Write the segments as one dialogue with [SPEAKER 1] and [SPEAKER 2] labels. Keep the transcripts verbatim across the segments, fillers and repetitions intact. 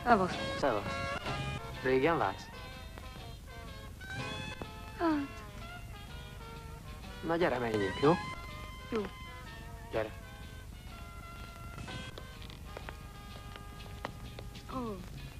[SPEAKER 1] Szevasz.
[SPEAKER 2] Szevasz. Régen látsz?
[SPEAKER 1] Hát...
[SPEAKER 2] Na gyere, menjünk, jó?
[SPEAKER 1] Jó.
[SPEAKER 2] Gyere.
[SPEAKER 1] Ó.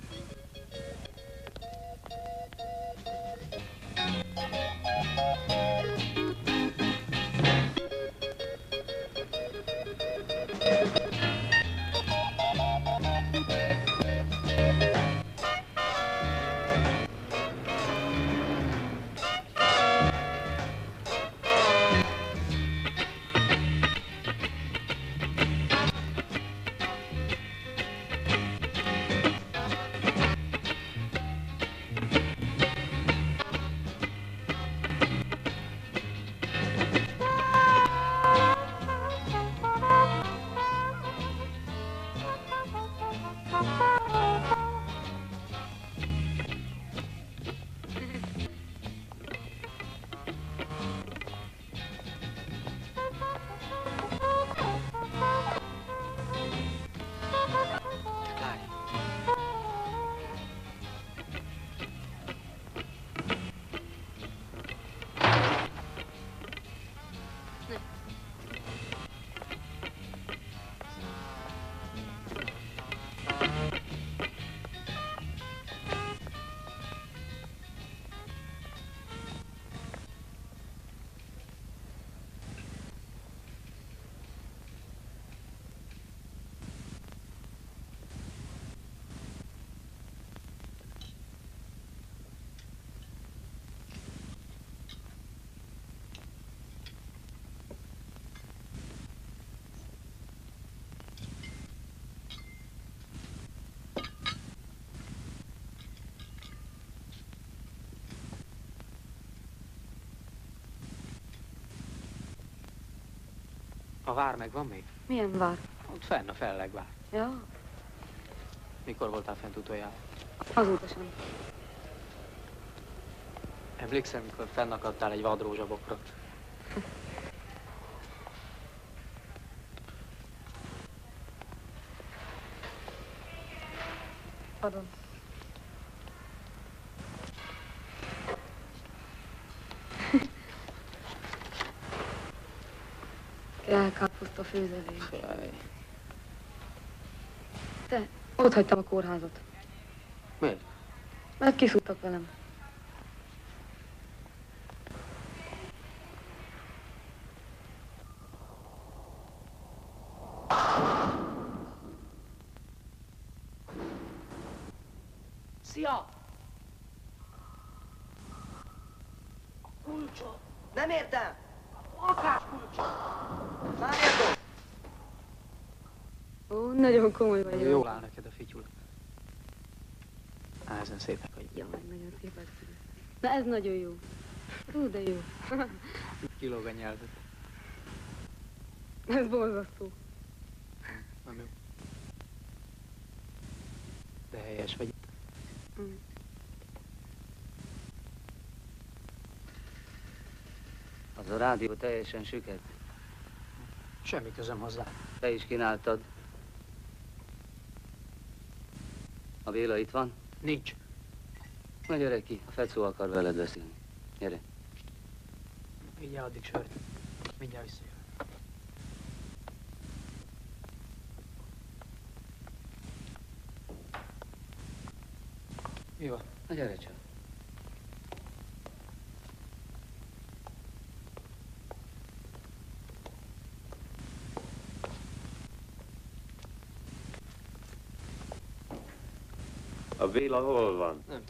[SPEAKER 2] A vár megvan még?
[SPEAKER 1] Milyen vár?
[SPEAKER 2] Ott fenn a Fellegvár.
[SPEAKER 1] Ja?
[SPEAKER 2] Mikor voltál fent utoljára?
[SPEAKER 1] Azóta sem.
[SPEAKER 2] Emlékszem, mikor fennakadtál egy vadrózsabokra.
[SPEAKER 1] Adom. Kelkáposzta főzelék. Te, ott hagytam a kórházat.
[SPEAKER 2] Miért?
[SPEAKER 1] Mert kiszúrtak velem.
[SPEAKER 3] Szia! A kulcsot! Nem értem! A lakáskulcsot! Várjatok!
[SPEAKER 1] Ó, nagyon komoly vagy.
[SPEAKER 2] Jól áll neked a fityula. Á, ezen szépek vagy.
[SPEAKER 1] Jaj, nagyon szépek. Na ez nagyon jó. Hú, de jó.
[SPEAKER 2] Kilóg a nyelved.
[SPEAKER 1] Ez borzasztó.
[SPEAKER 2] Nem jó. De helyes vagy.
[SPEAKER 1] Mm.
[SPEAKER 3] Az a rádió teljesen süket.
[SPEAKER 2] Semmi közöm hozzá.
[SPEAKER 3] Te is kínáltad. A Béla itt van?
[SPEAKER 2] Nincs.
[SPEAKER 3] Na gyere ki, a Fecó akar veled beszélni. Gyere.
[SPEAKER 2] Mindjárt addig sört. Mindjárt visszajön. Mi van?
[SPEAKER 3] Na gyere csak.
[SPEAKER 4] A Béla hol van?
[SPEAKER 2] Nem.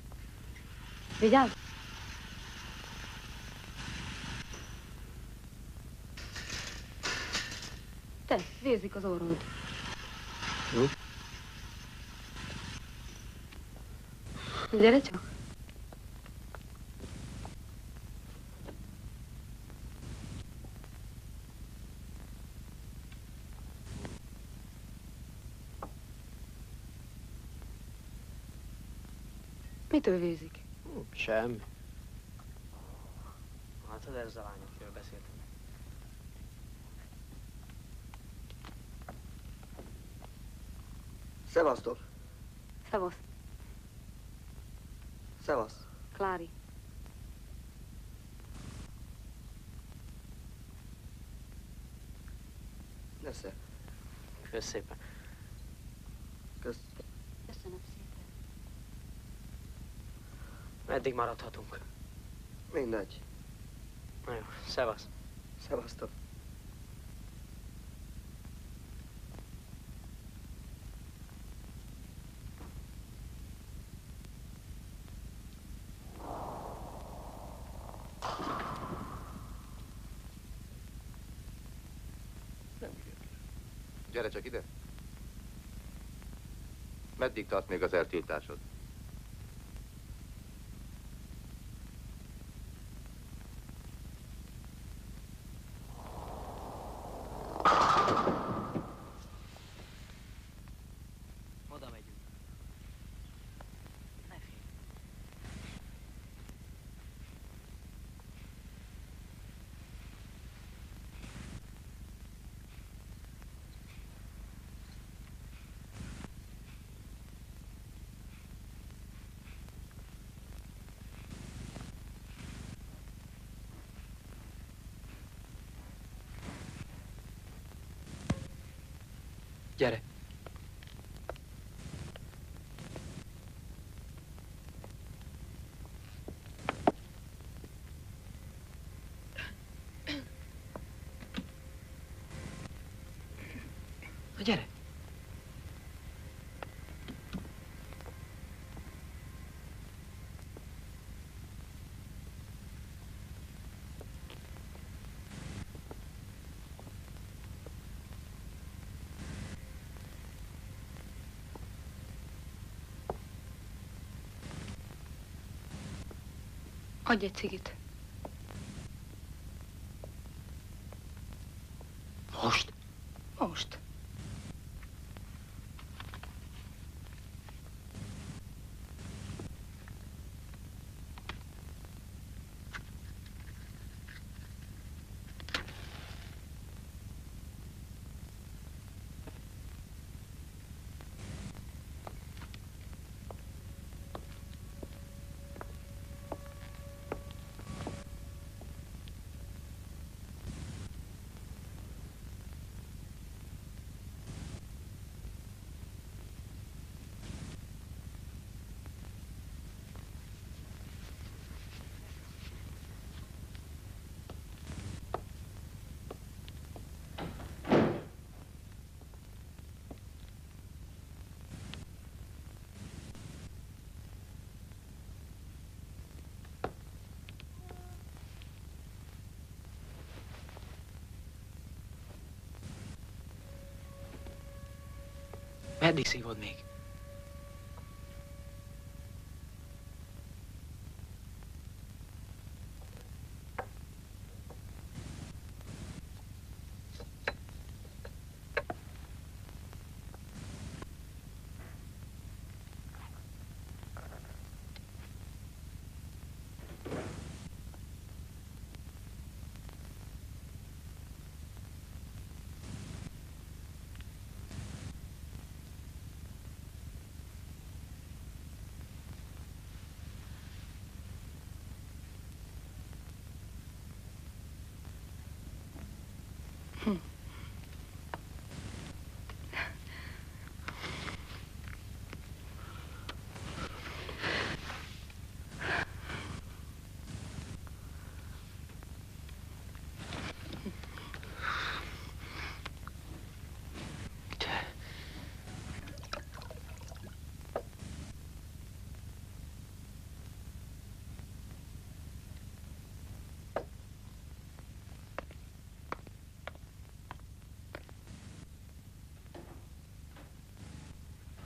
[SPEAKER 1] Vigyázz! Te, vérzik az orrod.
[SPEAKER 2] Jó.
[SPEAKER 1] Gyere csak. Mitől vérzik?
[SPEAKER 2] Hm, semmi. Hát az ezzel a lány, akiről beszéltem.
[SPEAKER 5] Szevasztok!
[SPEAKER 1] Szevasz,
[SPEAKER 5] Szevasz!
[SPEAKER 1] Klári.
[SPEAKER 5] Nesze.
[SPEAKER 2] Kösz szépen.
[SPEAKER 5] Kösz.
[SPEAKER 1] Köszönöm szépen.
[SPEAKER 2] Meddig maradhatunk?
[SPEAKER 5] Mindegy.
[SPEAKER 2] Na jó, szevasz.
[SPEAKER 5] Szevasztok.
[SPEAKER 6] Gyere csak ide. Meddig tart még az eltiltásod?
[SPEAKER 2] Oda megyünk. Ne félj. Gyere. Na gyere.
[SPEAKER 1] Adj egy cigit.
[SPEAKER 2] Most?
[SPEAKER 1] Most.
[SPEAKER 2] Meddig szívod még?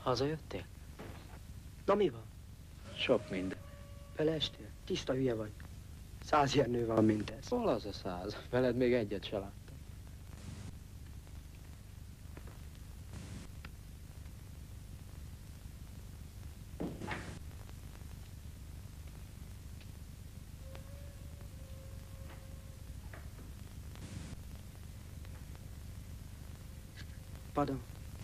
[SPEAKER 2] Hazajöttél?
[SPEAKER 7] Na mi van?
[SPEAKER 3] Sok minden.
[SPEAKER 7] Beleestél? Tiszta hülye vagy. Száz ilyen nő van, mint ez.
[SPEAKER 3] Hol az a száz? Veled még egyet se láttam.
[SPEAKER 7] Padom.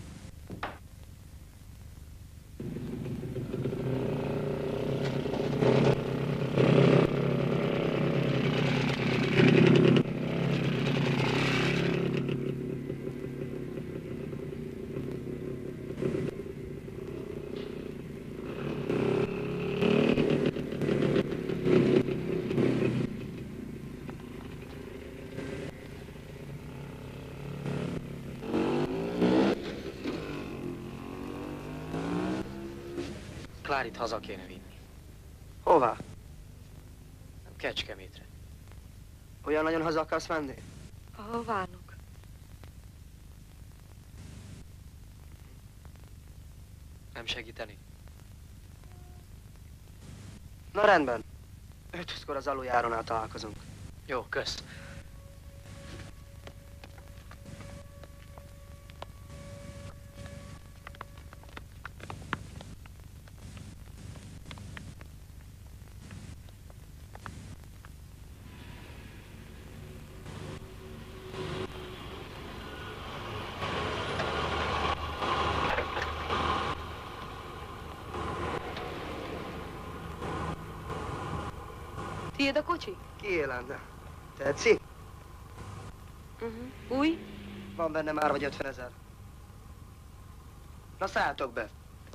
[SPEAKER 2] Klárit haza kéne vinni.
[SPEAKER 5] Hová?
[SPEAKER 2] Kecskemétre.
[SPEAKER 5] Olyan nagyon haza akarsz menni?
[SPEAKER 1] Ahol várnak.
[SPEAKER 2] Nem segíteni?
[SPEAKER 5] Na rendben. Ötöskor az aluljárónál találkozunk.
[SPEAKER 2] Jó, kösz.
[SPEAKER 1] Tiéd a kocsi?
[SPEAKER 5] Kié lenne? Tetszik?
[SPEAKER 1] Uh-huh. Új?
[SPEAKER 5] Van benne már vagy ötven ezer. Na szálltok be.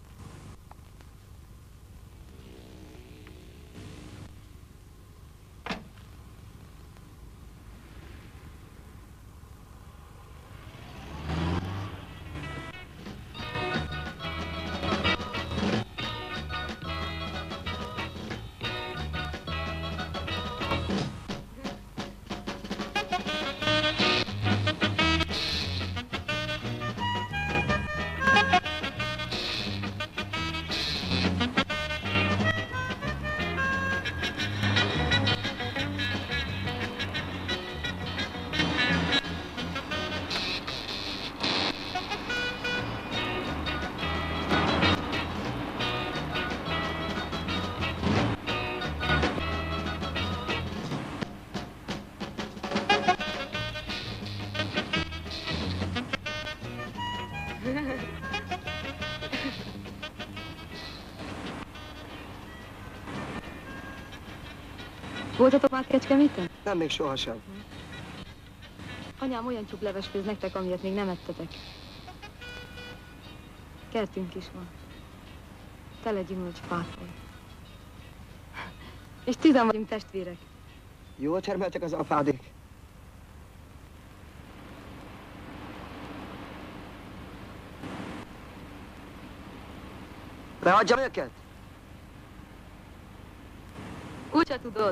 [SPEAKER 1] Voltatok már Kecskeméten?
[SPEAKER 5] Nem, még sohasem.
[SPEAKER 1] Anyám olyan csupleves főz nektek, amilyet még nem ettetek. Kertünk is van. Tele gyümölcsfától. És tizen vagyunk testvérek.
[SPEAKER 5] Jól termeltek az apádék. Beadjam őket?
[SPEAKER 1] Úgyse tudod.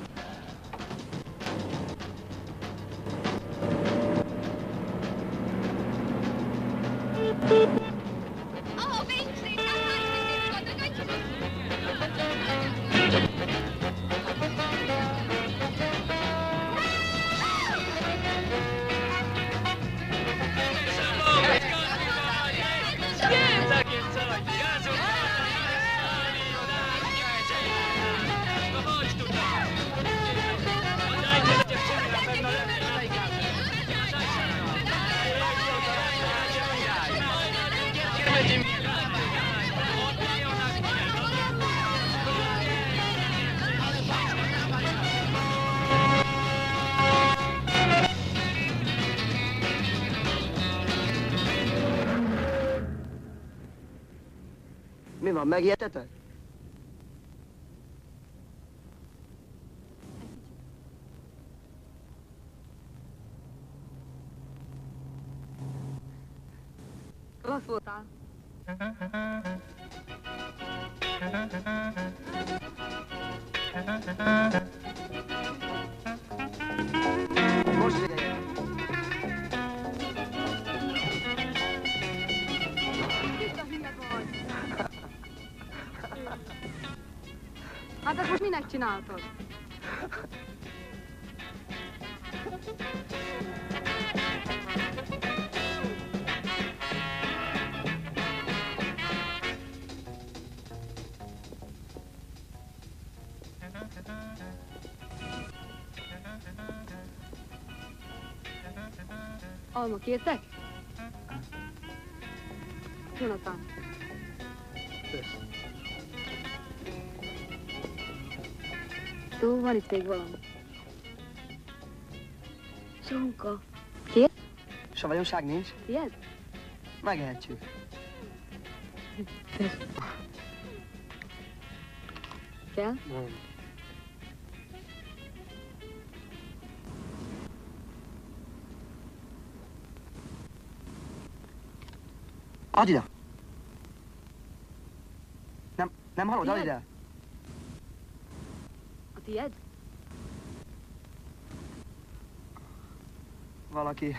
[SPEAKER 5] Mi van, megijedtetek?
[SPEAKER 1] Klassz voltál.
[SPEAKER 5] Most figyelj!
[SPEAKER 1] Tiszta hülye vagy. Hát ezt most minek csináltad? Alma, kértek? Jonathan.
[SPEAKER 7] Kösz.
[SPEAKER 1] Jó, van itt még valami. Sonka. Kér?
[SPEAKER 7] Savanyúság nincs?
[SPEAKER 1] Tiéd?
[SPEAKER 7] Megehetjük.
[SPEAKER 1] Kell?
[SPEAKER 7] Nem. Add ide! Nem, nem hallod, add
[SPEAKER 1] Tiéd?
[SPEAKER 7] ide!
[SPEAKER 1] A tiéd?
[SPEAKER 7] Valaki...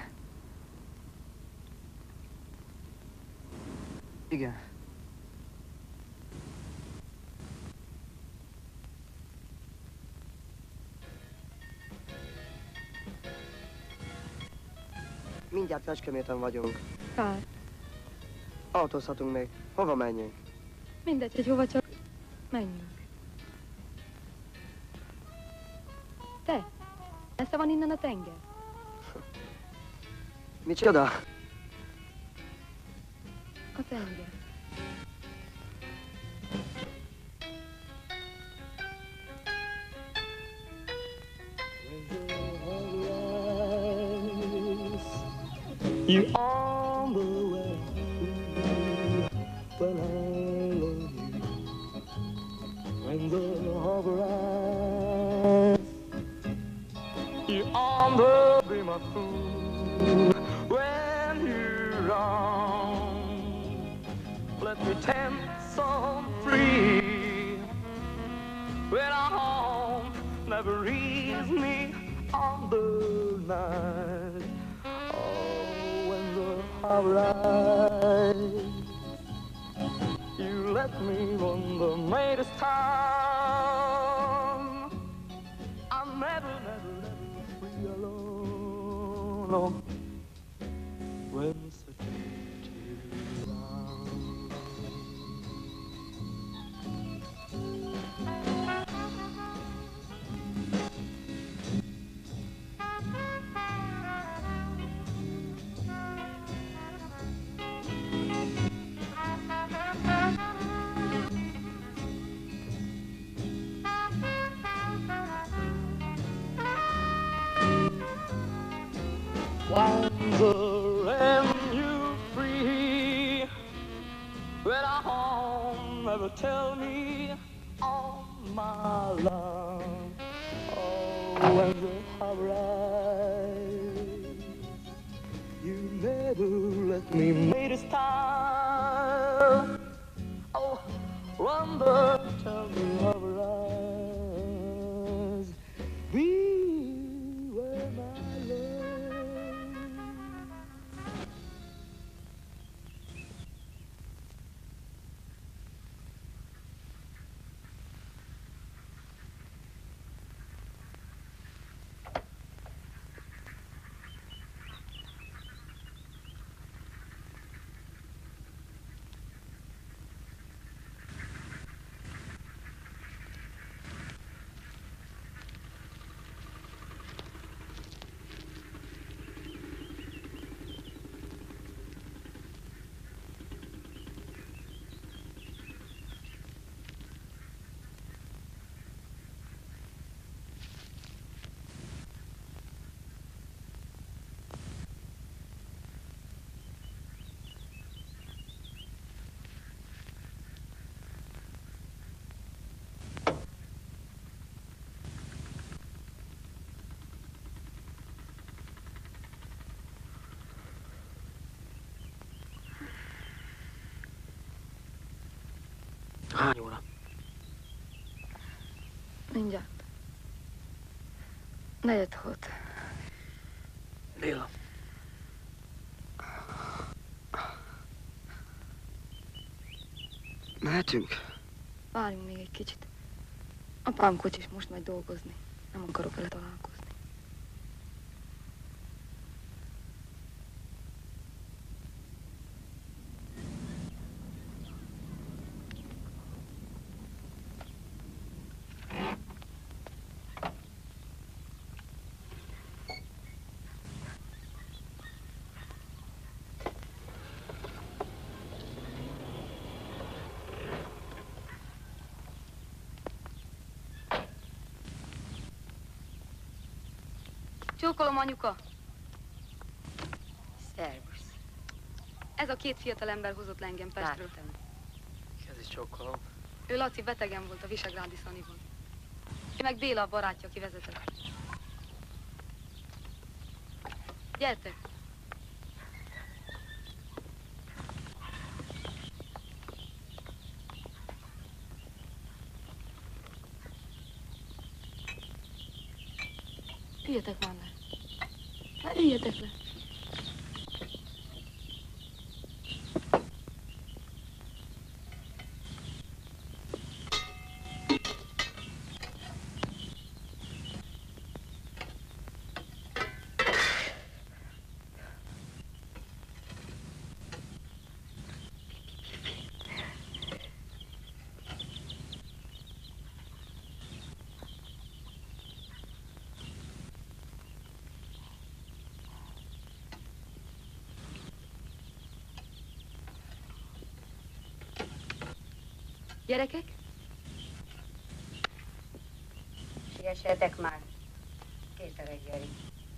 [SPEAKER 7] Igen. Mindjárt Kecskeméten vagyunk.
[SPEAKER 1] Kár.
[SPEAKER 7] Autózhatunk még. Hova menjünk?
[SPEAKER 1] Mindegy, hogy hova csak menjünk. Te, messze van innen a tenger?
[SPEAKER 7] Micsoda?
[SPEAKER 1] A tenger.
[SPEAKER 8] You on the way, well I love you. When the harbor rise, you on the be my fool. When you're wrong, let me tempt some free. When I'm home, never ease me on the night. Alright, you let me on the maidest time. I'm never, never, never free alone. No. When such a Wanderer and you free. When I'm home, never tell me all my love. Oh, when the harbor rise, you never let me make this time. Oh, wonder, tell me harbor rise, be where my love.
[SPEAKER 2] Hány óra?
[SPEAKER 1] Mindjárt. Negyed volt.
[SPEAKER 2] Béla.
[SPEAKER 7] Mehetünk?
[SPEAKER 1] Várjunk még egy kicsit. Apám kocsis, most megy dolgozni. Nem akarok vele találkozni. Csókolom, anyuka!
[SPEAKER 9] Szervusz.
[SPEAKER 1] Ez a két fiatal ember hozott le engem Pestről.
[SPEAKER 9] Láttam.
[SPEAKER 5] Ez is csókolom.
[SPEAKER 1] Ő Laci betegen volt a Visegrádi Szaniban. Ő meg Béla a barátja, aki vezetett. Gyertek! Üljetek már le. Hát üljetek le. Gyerekek?
[SPEAKER 9] Siessetek már. Kész a reggeli.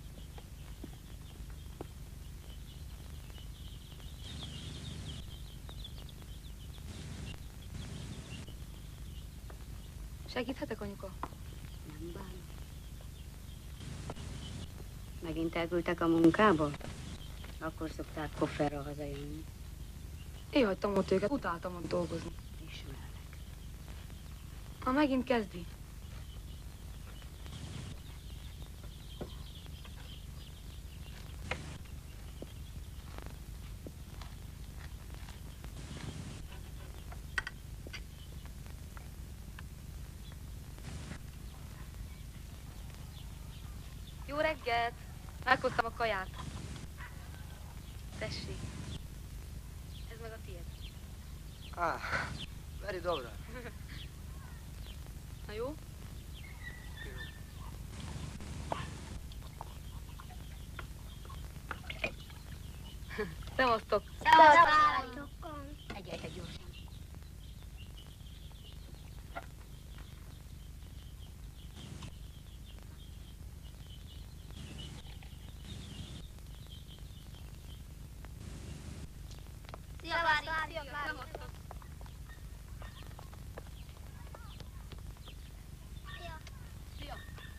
[SPEAKER 1] Segíthetek, anyuka?
[SPEAKER 9] Nem bánom. Megint elküldtek a munkába? Akkor szokták kofferra hazajönni.
[SPEAKER 1] Én hagytam ott őket, utáltam ott dolgozni.
[SPEAKER 9] Ismerlek.
[SPEAKER 1] Ha megint kezdi. Jó reggelt! Meghoztam a kaját. Tessék. Ez meg a tiéd.
[SPEAKER 5] Ah, very dobro.
[SPEAKER 1] Na jó? Szevasztok!
[SPEAKER 9] Egyetek gyorsan.
[SPEAKER 10] Szia, Bári! Szia, Bári! Szia!
[SPEAKER 1] Szia!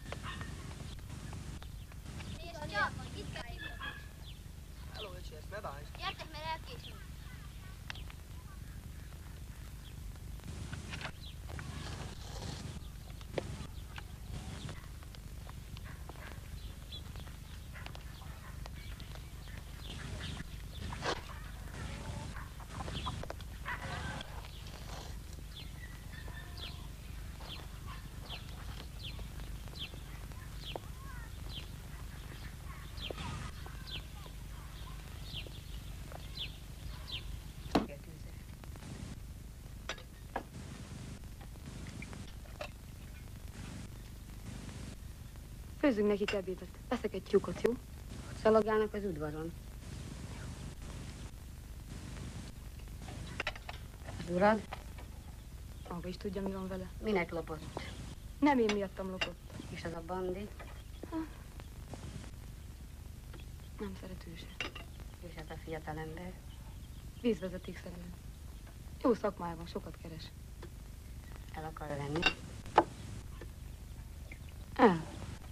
[SPEAKER 10] És csak, itt kell hívni.
[SPEAKER 5] Hello, öcsi, ezt ne bánj.
[SPEAKER 10] Gyertek, mert elkésünk.
[SPEAKER 1] Főzzünk nekik ebédet. Veszek egy tyúkot, jó?
[SPEAKER 9] Szalagálnak az udvaron. Az urad?
[SPEAKER 1] Maga is tudja, mi van vele.
[SPEAKER 9] Minek lopott?
[SPEAKER 1] Nem én miattam lopott.
[SPEAKER 9] És az a bandi?
[SPEAKER 1] Nem szeret ő se.
[SPEAKER 9] És ez a fiatal ember?
[SPEAKER 1] Vízvezetékszerelő. Jó szakmája van, sokat keres.
[SPEAKER 9] El akar venni?
[SPEAKER 1] El.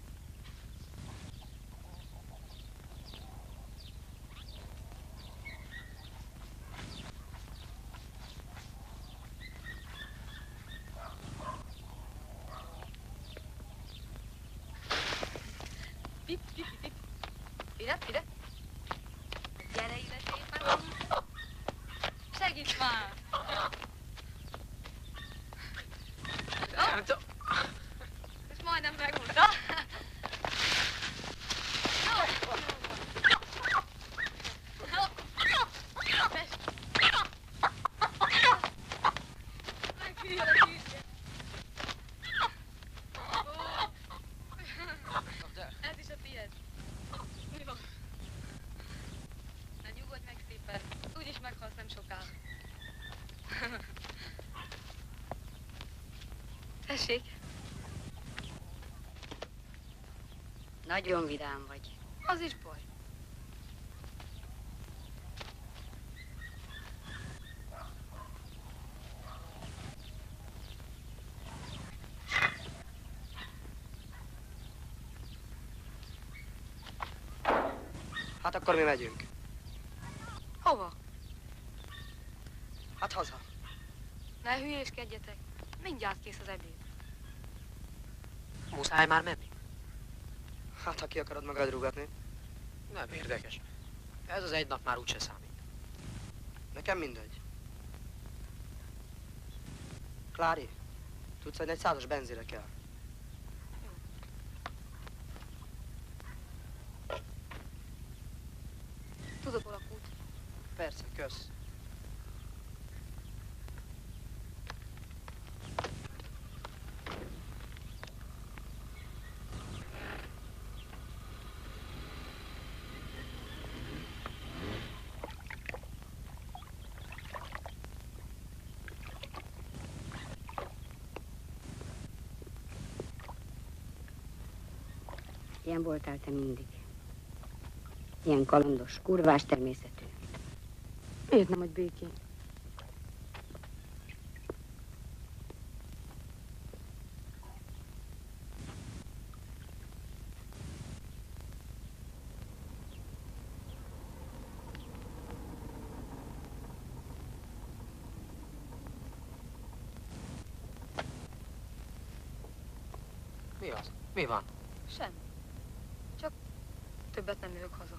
[SPEAKER 1] Pip, pip, pip. Ide, ide. Gyere ide szépen. Segíts már! Tessék.
[SPEAKER 9] Nagyon vidám vagy.
[SPEAKER 1] Az is baj.
[SPEAKER 5] Hát akkor mi megyünk.
[SPEAKER 1] Hova?
[SPEAKER 5] Hát haza.
[SPEAKER 1] Ne hülyéskedjetek. Mindjárt kész az ebéd.
[SPEAKER 7] Muszáj már menni?
[SPEAKER 5] Hát ha ki akarod magad rúgatni.
[SPEAKER 7] Nem érdekes. Ez az egy nap már úgyse számít.
[SPEAKER 5] Nekem mindegy. Klári, tudsz, hogy egy százas benzére kell.
[SPEAKER 1] Tudod, hol a kút?
[SPEAKER 5] Persze, kösz.
[SPEAKER 9] Ilyen voltál te mindig. Ilyen kalandos, kurvás természetű.
[SPEAKER 1] Miért nem, hogy békén?
[SPEAKER 7] Mi az? Mi van?
[SPEAKER 1] Semmi. Csak többet nem jövök haza.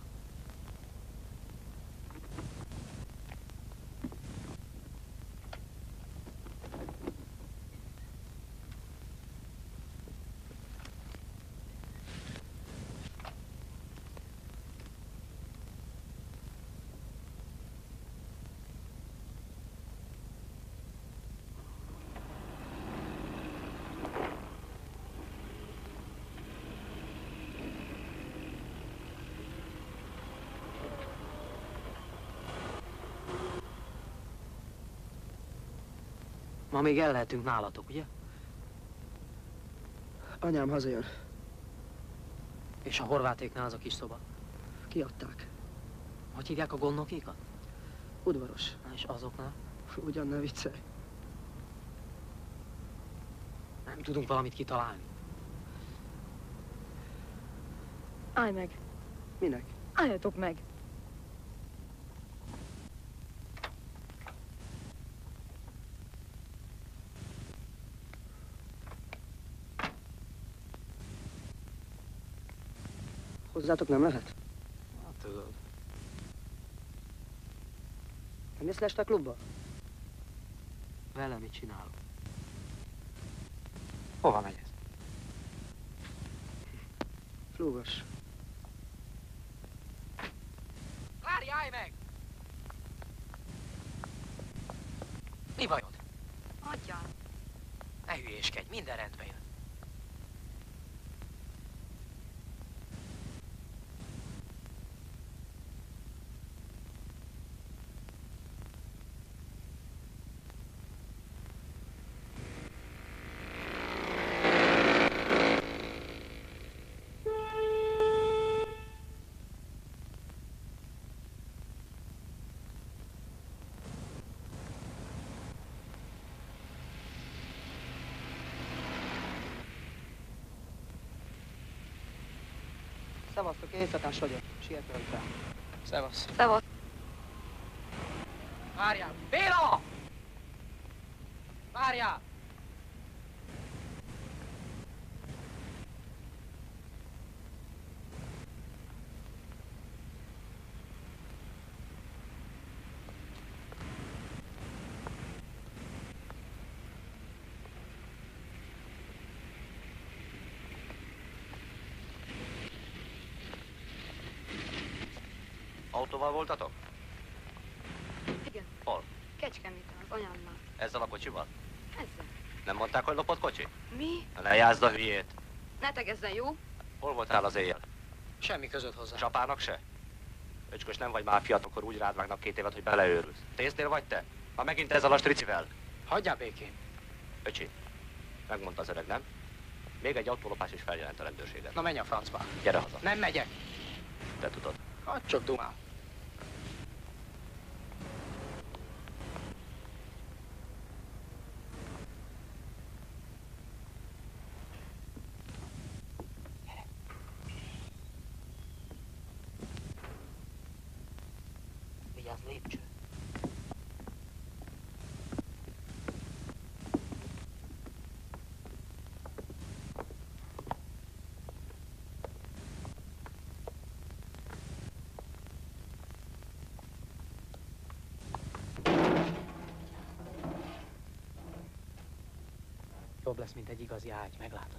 [SPEAKER 7] Ma még el lehetünk nálatok, ugye?
[SPEAKER 5] Anyám hazajön.
[SPEAKER 7] És a horvátéknál az a kis szoba?
[SPEAKER 5] Kiadták.
[SPEAKER 7] Hogy hívják a gondnokékat?
[SPEAKER 5] Udvaros.
[SPEAKER 7] Na és azoknál?
[SPEAKER 5] Ugyan ne viccelj.
[SPEAKER 7] Nem tudunk valamit kitalálni.
[SPEAKER 1] Állj meg.
[SPEAKER 5] Minek?
[SPEAKER 1] Álljatok meg.
[SPEAKER 5] Hozzátok nem lehet?
[SPEAKER 7] Hát tudod.
[SPEAKER 5] Nem jössz le este a klubba?
[SPEAKER 7] Vele mit csinálok? Hova megy ez?
[SPEAKER 5] Flúgos.
[SPEAKER 7] Várj, állj meg! Mi bajod?
[SPEAKER 1] Adjál.
[SPEAKER 7] Ne hülyéskedj, minden rendben jön.
[SPEAKER 5] Szevasztok, éjszakás vagyok. Sietően fel.
[SPEAKER 7] Szevasz.
[SPEAKER 1] Szevasz.
[SPEAKER 7] Várjál! Béla! Várjál!
[SPEAKER 6] Autóval voltatok?
[SPEAKER 1] Igen.
[SPEAKER 6] Hol?
[SPEAKER 1] Kecskeméten, az anyámnál.
[SPEAKER 6] Ezzel a kocsival?
[SPEAKER 1] Ezzel.
[SPEAKER 6] Nem mondták, hogy lopott kocsi?
[SPEAKER 1] Mi?
[SPEAKER 6] Lejázd a hülyét.
[SPEAKER 1] Ne tegezzen, jó?
[SPEAKER 6] Hol voltál az éjjel?
[SPEAKER 7] Semmi között hozzá.
[SPEAKER 6] Csapának se? Öcskös, nem vagy már fiatal, akkor úgy rád vágnak két évet, hogy beleőrülsz. Tésznél vagy te? Ha megint ezzel a stricivel.
[SPEAKER 7] Hagyjál békén.
[SPEAKER 6] Öcsi, Megmondta az öreg, nem? Még egy autólopás is feljelent a rendőrséget.
[SPEAKER 7] Na menj a francba.
[SPEAKER 6] Gyere haza.
[SPEAKER 7] Nem megyek.
[SPEAKER 6] Te tudod.
[SPEAKER 7] Hát csak dumál. Vigyázz, lépcső. Jobb lesz, mint egy igazi ágy, meglátod.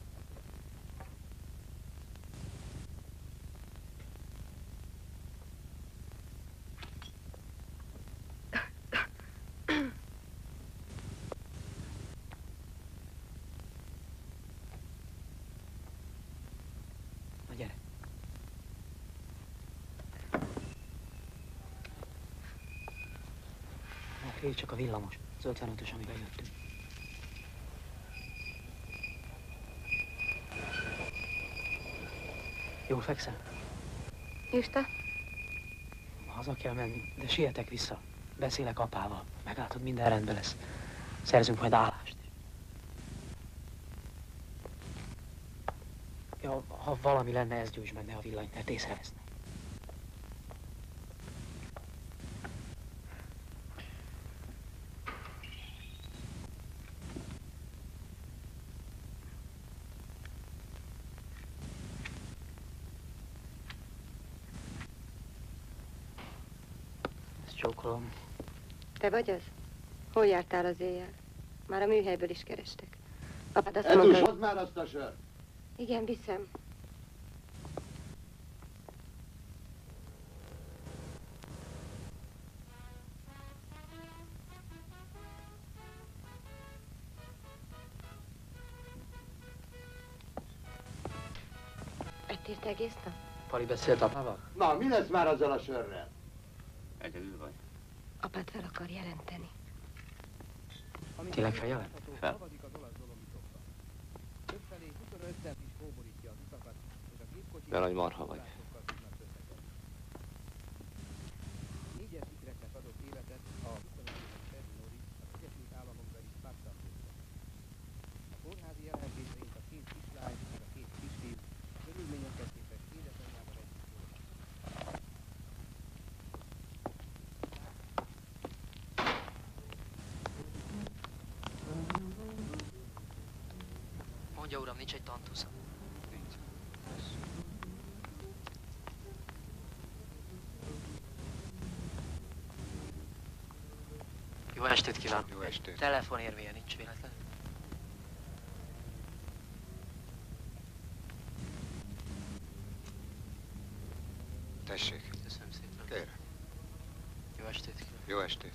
[SPEAKER 7] Na gyere. Na, félj csak a villamos, az ötvenötös, amiben jöttünk. Jól fekszel?
[SPEAKER 1] És te?
[SPEAKER 7] Haza kell menni, de sietek vissza. Beszélek apával. Meglátod, minden rendben lesz. Szerzünk majd állást. Ja, ha valami lenne, ezt gyújtsd meg, ne a villanyt, mert észrevesznek. Csókolom.
[SPEAKER 1] Te vagy az? Hol jártál az éjjel? Már a műhelyből is kerestek. Apád azt
[SPEAKER 8] Etus,
[SPEAKER 1] mondta,
[SPEAKER 8] hozd már azt a sört!
[SPEAKER 1] igen, viszem. Ettél te egész nap?
[SPEAKER 7] Pali beszélt apával?
[SPEAKER 8] Na, mi lesz már azzal a sörrel?
[SPEAKER 3] Egyedül vagy?
[SPEAKER 1] Apád fel akar jelenteni.
[SPEAKER 7] Tényleg feljelent?
[SPEAKER 3] Fel. De nagy marha vagy.
[SPEAKER 7] Mondja, uram, nincs egy tantusza. Jó estét kívánok.
[SPEAKER 11] Jó estét.
[SPEAKER 7] Telefonérmélye nincs véletlen.
[SPEAKER 11] Tessék.
[SPEAKER 7] Köszönöm szépen.
[SPEAKER 11] Kérem.
[SPEAKER 7] Jó estét kívánok.
[SPEAKER 11] Jó estét.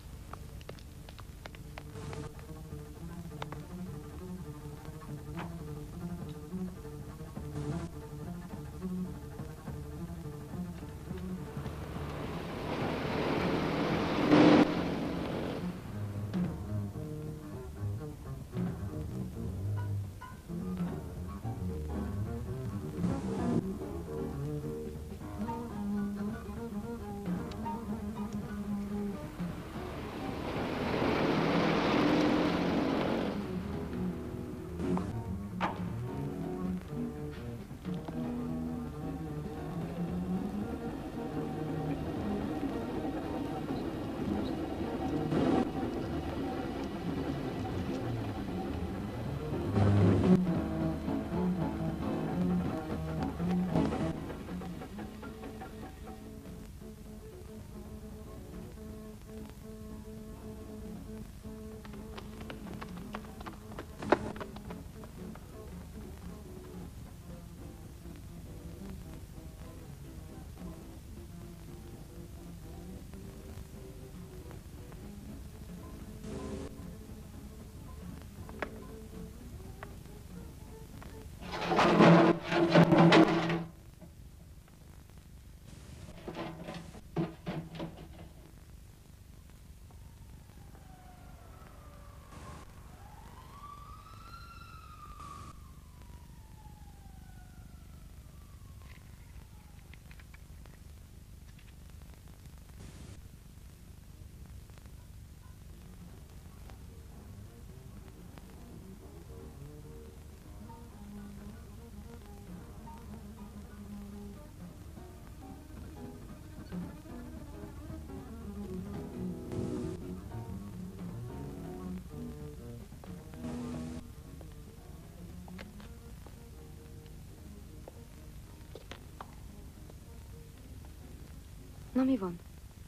[SPEAKER 1] Na, mi van?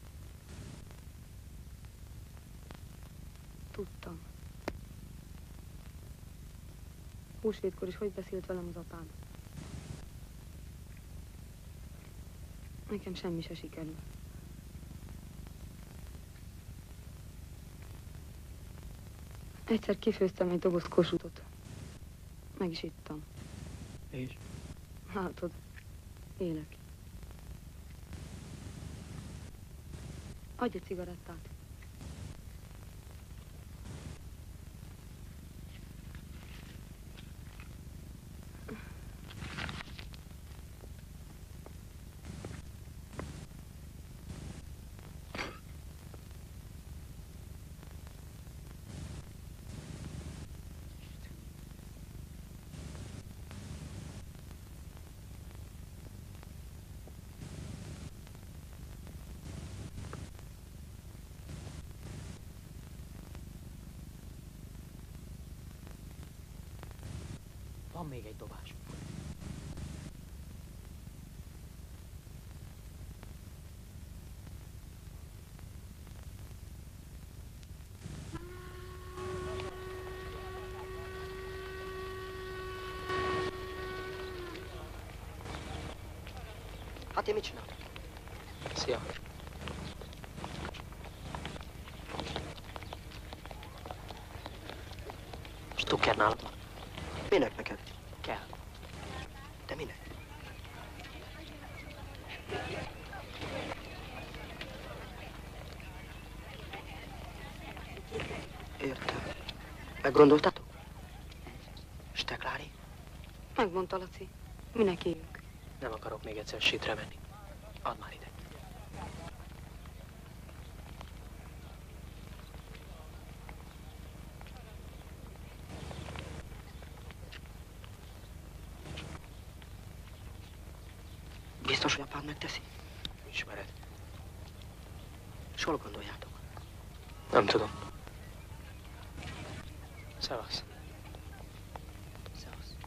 [SPEAKER 1] Tudtam. Húsvétkor is hogy beszélt velem az apám? Nekem semmi se sikerül. Egyszer kifőztem egy doboz kossuthot. Meg is ittam.
[SPEAKER 7] És?
[SPEAKER 1] Látod, élek. Adj egy cigarettát.
[SPEAKER 7] Van még egy dobás.
[SPEAKER 5] Hát én mit csinálok?
[SPEAKER 7] Szia. Stucker nálad van.
[SPEAKER 5] Minek neked?
[SPEAKER 7] Kell.
[SPEAKER 5] De minek? Értem. Meggondoltatok? Steklári?
[SPEAKER 1] Megmondta, Laci. Minek éljünk?
[SPEAKER 7] Nem akarok még egyszer sitre menni. Add már ide.
[SPEAKER 5] Biztos, hogy apád megteszi?
[SPEAKER 7] Ismered?
[SPEAKER 5] És hol gondoljátok?
[SPEAKER 7] Nem tudom. Szevasz.
[SPEAKER 5] Szevasz.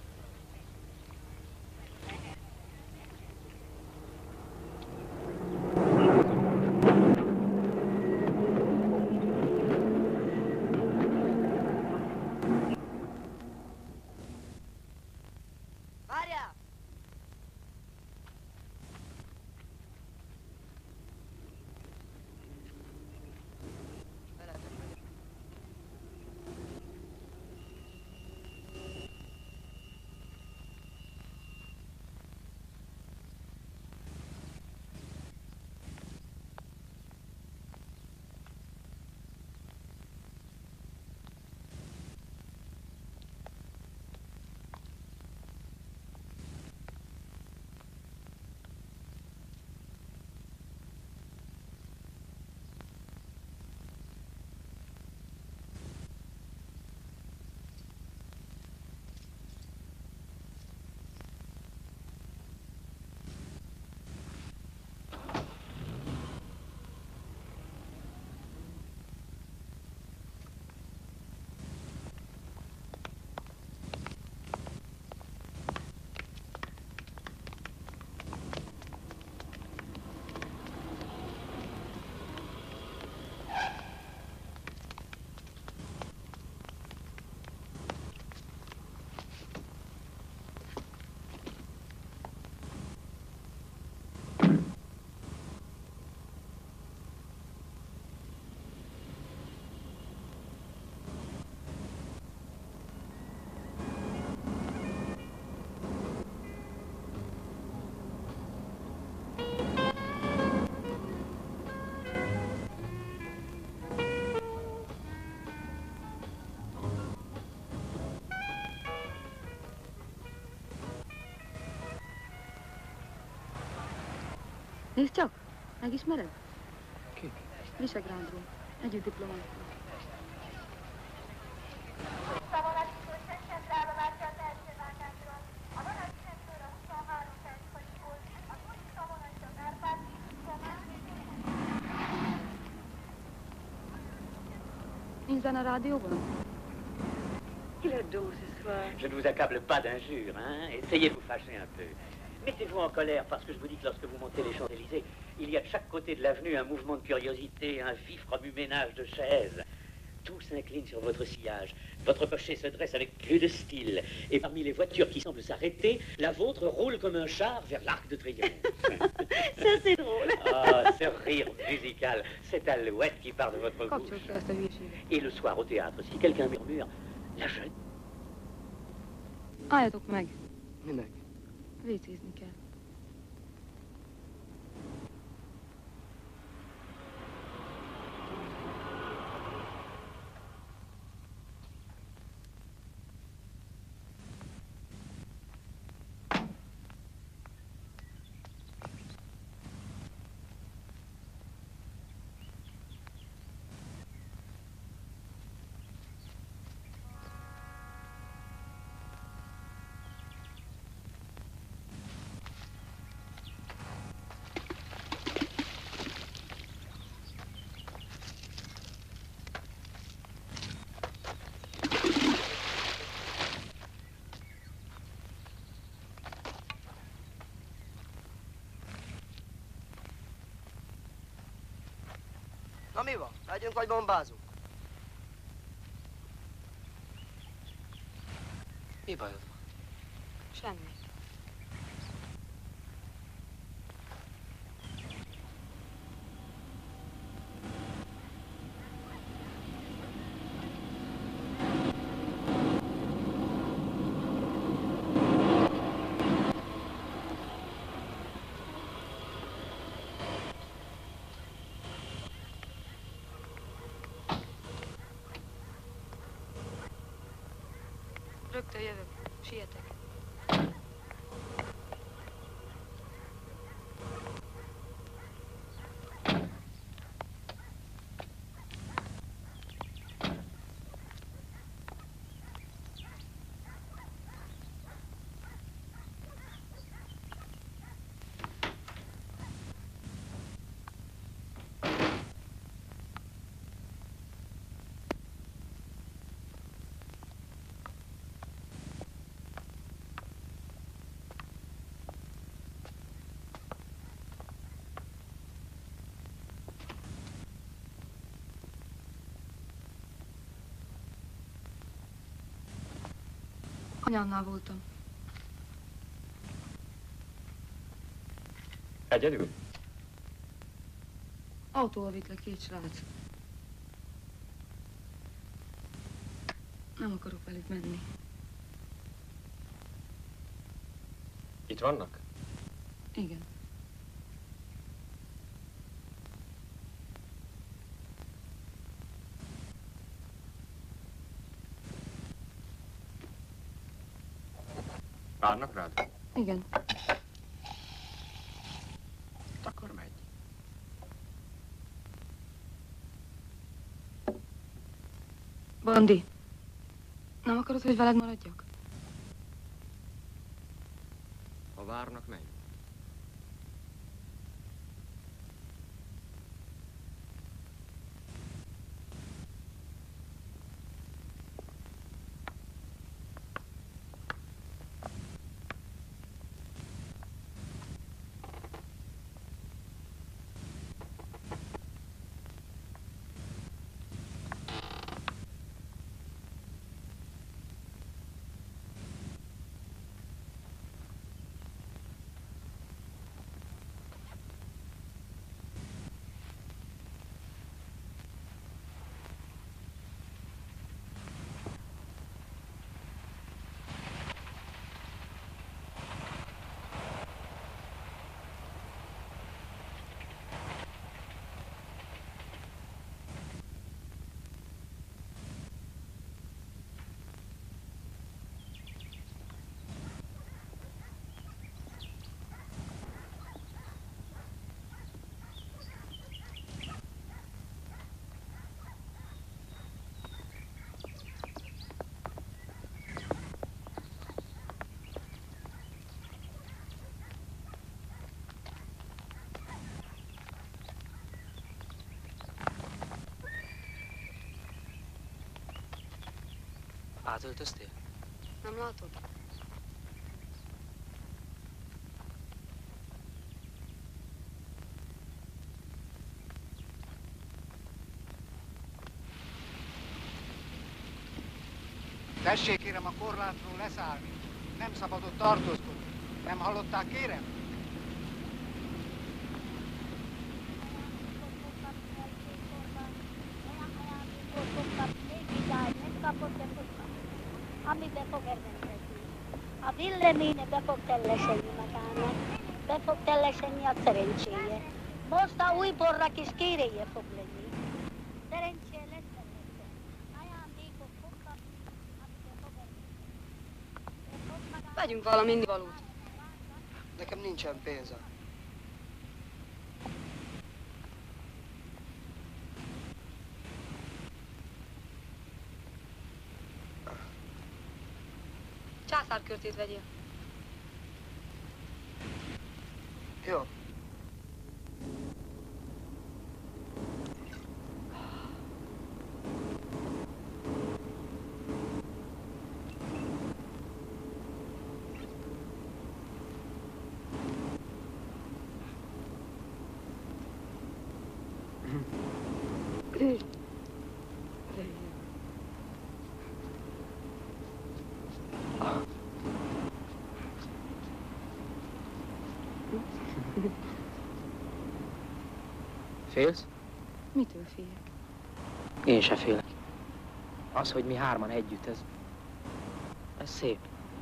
[SPEAKER 5] Várjál!
[SPEAKER 1] Nézd csak! Megismered?
[SPEAKER 7] Ki?
[SPEAKER 1] Visegrádról. Együtt diplomáztunk. Nincs zene a rádióban?
[SPEAKER 12] Il est doux ce soir.
[SPEAKER 13] Je ne vous accable pas d'injures, hein. Essayez de vous fâcher un peu.
[SPEAKER 12] Mettez-vous en colère parce que je vous dis que lorsque vous montez les Champs-Élysées, il y a de chaque côté de l'avenue un mouvement de curiosité, un vif remue-ménage de chaises. Tout s'incline sur votre sillage. Votre cocher se dresse avec plus de style. Et parmi les voitures qui semblent s'arrêter, la vôtre roule comme un char vers l'Arc de Triomphe.
[SPEAKER 9] Ça, c'est drôle.
[SPEAKER 12] Ah, ce rire musical, cette alouette qui part de votre bouche.
[SPEAKER 1] Kapcsoljuk le ezt a hülyeséget.
[SPEAKER 12] Et le soir au théâtre, si quelqu'un murmure, la jeune...
[SPEAKER 1] Álljatok meg.
[SPEAKER 5] Minek?
[SPEAKER 1] Vécézni kell.
[SPEAKER 5] Na mi van? Megyünk vagy bombázunk?
[SPEAKER 7] Mi bajod van?
[SPEAKER 1] Semmi. Rögtön jövök. Sietek. Anyámnál voltam.
[SPEAKER 4] Egyedül?
[SPEAKER 1] Autóval vitlek két srác. Nem akarok velük menni.
[SPEAKER 4] Itt vannak?
[SPEAKER 1] Igen.
[SPEAKER 4] Várnak rád?
[SPEAKER 1] Igen.
[SPEAKER 4] Akkor megy.
[SPEAKER 1] Bandi, nem akarod, hogy veled maradjak?
[SPEAKER 4] Ha várnak, menj.
[SPEAKER 7] Átöltöztél?
[SPEAKER 1] Nem látod?
[SPEAKER 13] Tessék kérem a korlátról leszállni. Nem szabad ott tartózkodni. Nem hallották, kérem?
[SPEAKER 10] Amiben fog elrendezni. A villeménye be fog tellesenni magának. Be fog tellesenni a szerencséje. Most a új borrak is kéréje fog lenni. Szerencséje lesz előtte. Ajándékot fog kapni, amiben fog elrendezni.
[SPEAKER 1] Vegyünk valami indivalót.
[SPEAKER 5] Nekem nincsen pénzem.
[SPEAKER 1] Császárkörtét vegyél.
[SPEAKER 5] Jó.
[SPEAKER 7] Félsz?
[SPEAKER 1] Mitől fél?
[SPEAKER 7] Én se félek. Az, hogy mi hárman együtt, ez... ez szép.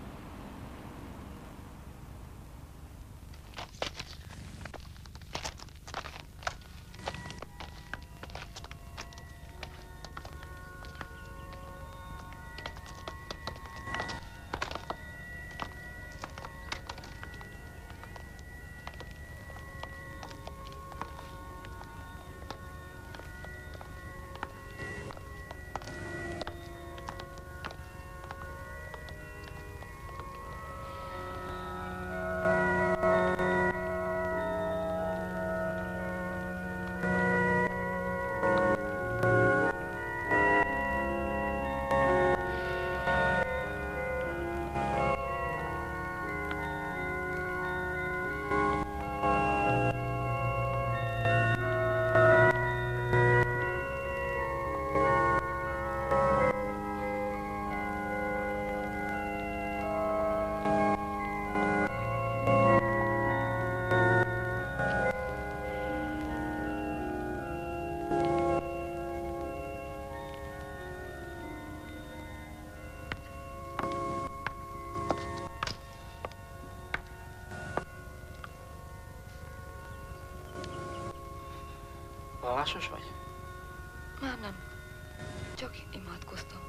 [SPEAKER 7] Vallásos vagy?
[SPEAKER 1] Már nem. Csak imádkoztam.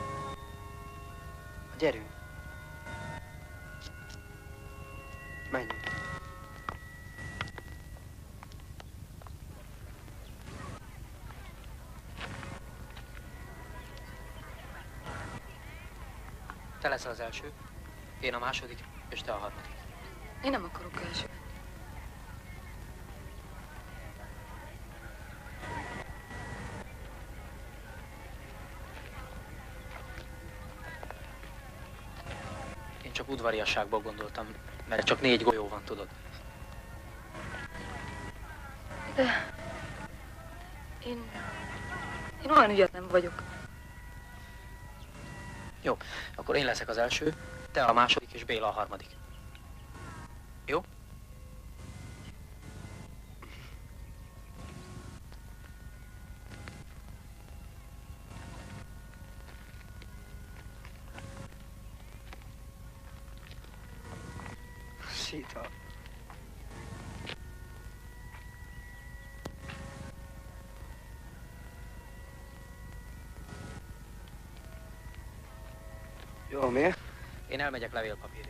[SPEAKER 5] Gyerünk. Menjünk.
[SPEAKER 7] Te leszel az első, én a második, és te a harmadik.
[SPEAKER 1] Én nem akarok első.
[SPEAKER 7] Én csak udvariasságból gondoltam, mert csak négy golyó van, tudod.
[SPEAKER 1] De... Én... Én olyan ügyetlen vagyok.
[SPEAKER 7] Jó, akkor én leszek az első, te a második, és Béla a harmadik. Jó?
[SPEAKER 5] Sita. Jó, mi?
[SPEAKER 7] Én elmegyek levélpapírért.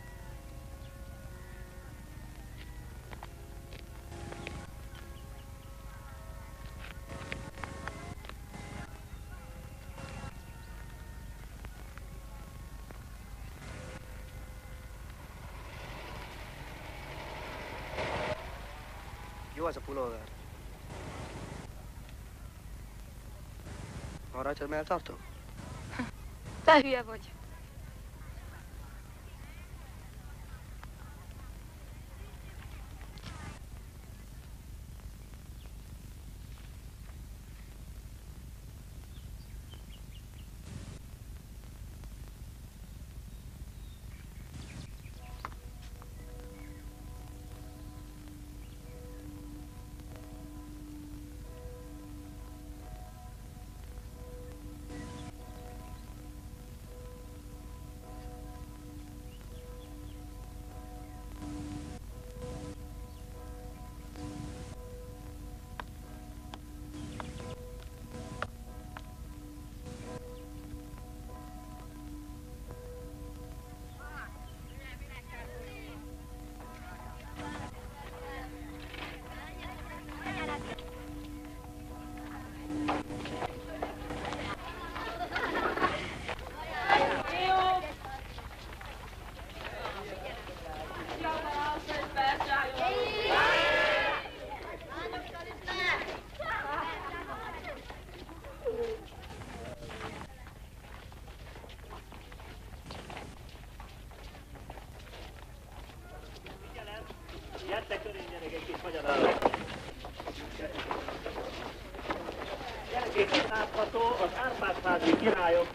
[SPEAKER 5] Jó az a pulóver. Van rajtad melltartó?
[SPEAKER 1] Te hülye vagy.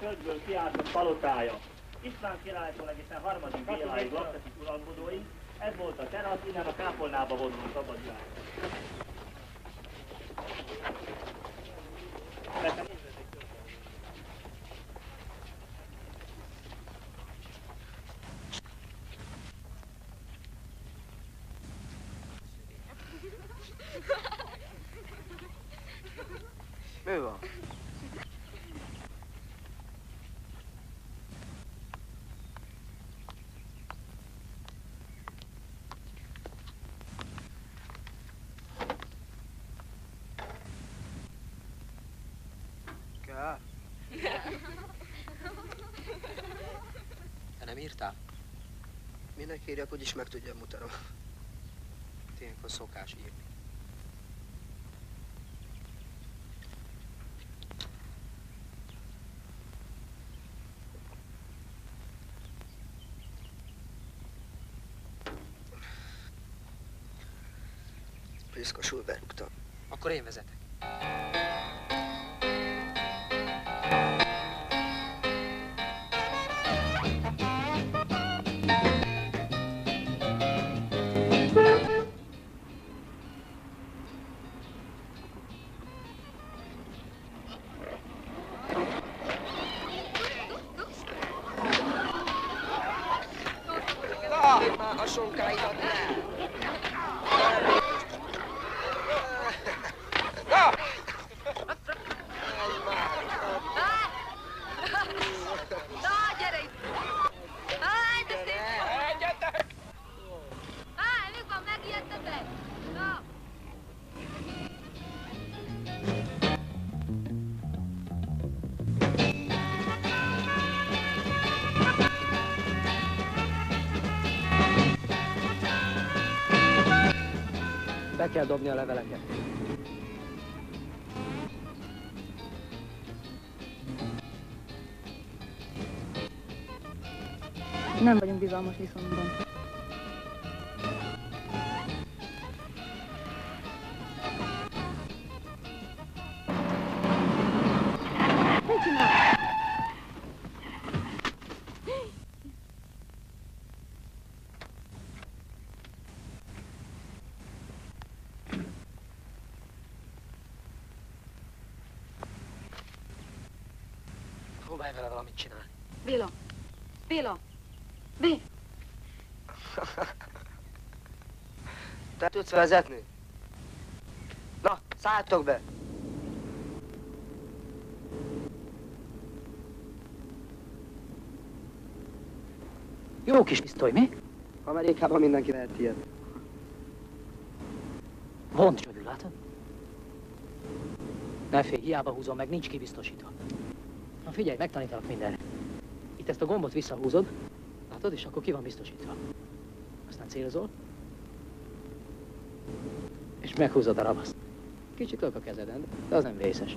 [SPEAKER 14] földből kiáltott palotája. István királytól egészen harmadik Béláig laktak itt uralkodói, ez volt a terasz, innen a kápolnába vonuló szabadság. Persze nézzetek körbe.
[SPEAKER 5] Mi van? Kell?
[SPEAKER 7] Te nem írtál?
[SPEAKER 5] Minek írjak, úgyis meg tudjam mutatni.
[SPEAKER 7] Ilyenkor szokás írni.
[SPEAKER 5] Piszkosul berúgtam.
[SPEAKER 7] Akkor én vezetek.
[SPEAKER 5] Ah, már a sonkáidat ne! Ah!
[SPEAKER 1] Na, gyere itt! Áj, de szép!
[SPEAKER 5] Egyetek!
[SPEAKER 1] Áj, mi van, megijedtetek? Na!
[SPEAKER 7] Be kell dobni a leveleket.
[SPEAKER 15] Nem vagyunk bizalmas viszonyban. Mit csinálsz?
[SPEAKER 7] Próbálj vele valamit csinálni.
[SPEAKER 15] Béla! Béla! Bé!
[SPEAKER 5] Te tudsz vezetni? Na, szálltok be!
[SPEAKER 7] Jó kis pisztoly, mi?
[SPEAKER 5] Amerikában mindenki lehet ilyet.
[SPEAKER 7] Mondd, Csödű, látod? Ne félj, hiába húzom meg, nincs kibiztosítva. Na figyelj, megtanítalak mindenre. Itt ezt a gombot visszahúzod, látod, és akkor ki van biztosítva. Aztán célzol, és meghúzod a ravaszt. Kicsit lök a kezeden, de az nem vészes.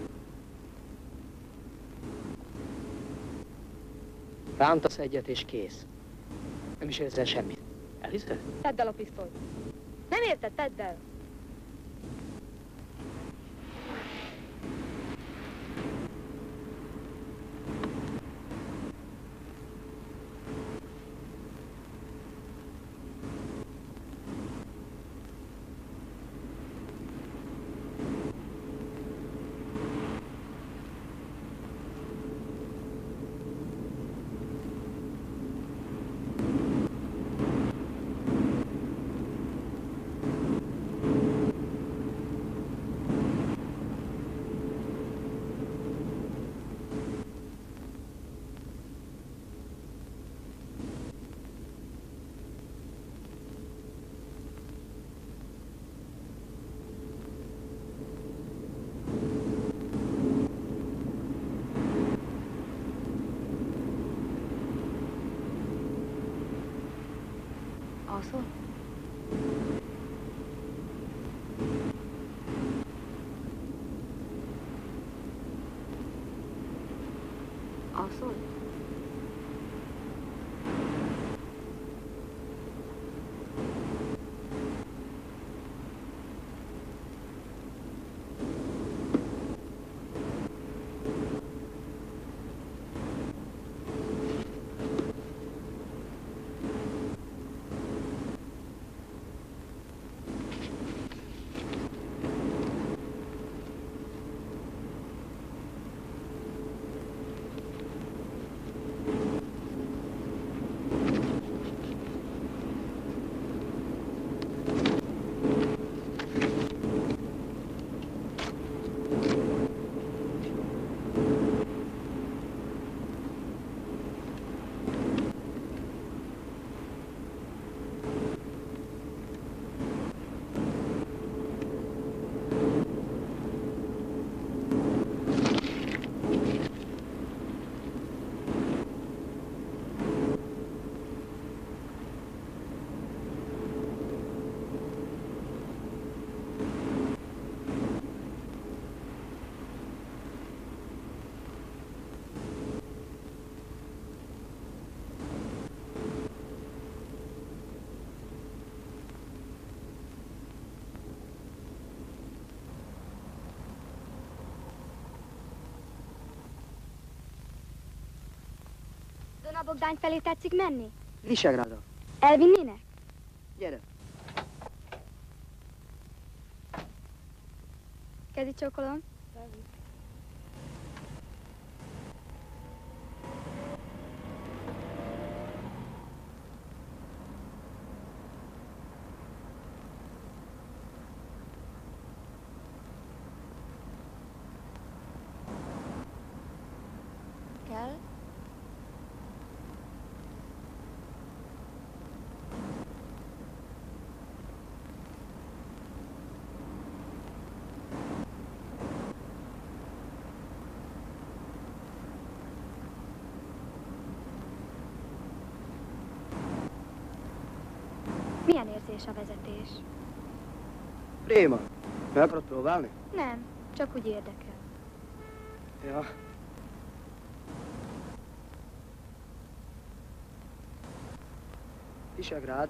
[SPEAKER 7] Rántasz egyet, és kész. Nem is érzel semmit. Elhiszed?
[SPEAKER 15] Tedd el a pisztolyt. Nem érted? Tedd el. Alszol? Alszol? Kábogdány felé tetszik menni?
[SPEAKER 5] Visegrádra.
[SPEAKER 15] Elvinnének?
[SPEAKER 5] Gyere.
[SPEAKER 15] Kezi csókolom. Kell? Milyen érzés a vezetés?
[SPEAKER 5] Préma. Meg akarod próbálni?
[SPEAKER 15] Nem, csak úgy érdekel.
[SPEAKER 5] Ja. Visegrád.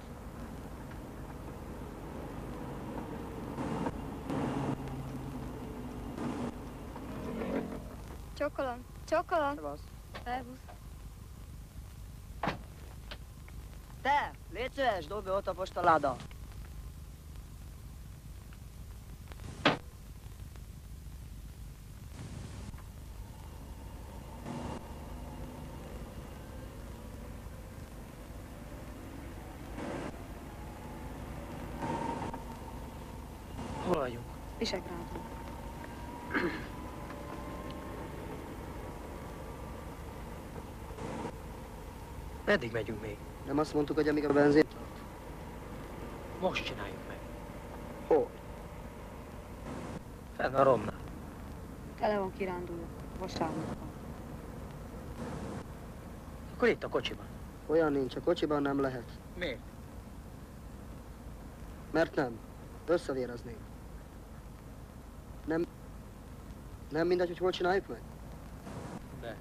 [SPEAKER 15] Csókolom, csókolom.
[SPEAKER 5] Szevasz.
[SPEAKER 15] Szervusz.
[SPEAKER 5] Te, légy szíves, dobj be ott a postaláda.
[SPEAKER 7] Hol vagyunk?
[SPEAKER 15] Visegrádon.
[SPEAKER 7] Meddig megyünk még?
[SPEAKER 5] Nem azt mondtuk, hogy amíg a benzin tart?
[SPEAKER 7] Most csináljuk meg.
[SPEAKER 5] Hol?
[SPEAKER 7] Fenn a romnál.
[SPEAKER 15] Tele van kiránduló. Vasárnap.
[SPEAKER 7] Akkor itt a kocsiban.
[SPEAKER 5] Olyan nincs, a kocsiban nem lehet.
[SPEAKER 7] Miért?
[SPEAKER 5] Mert nem. Összevéreznénk. Nem... Nem mindegy, hogy hol csináljuk meg?
[SPEAKER 7] De.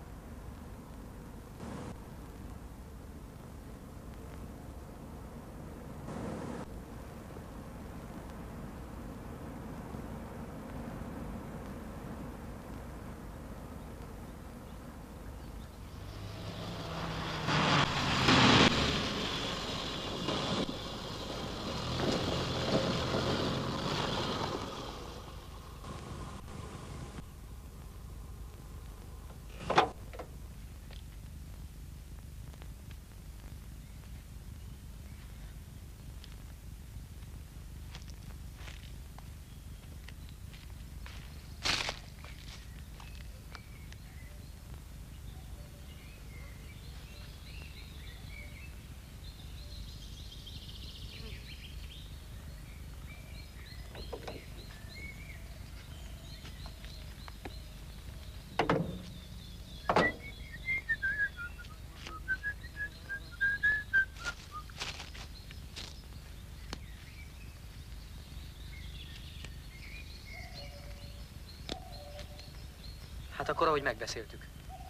[SPEAKER 7] Hát akkor, ahogy megbeszéltük.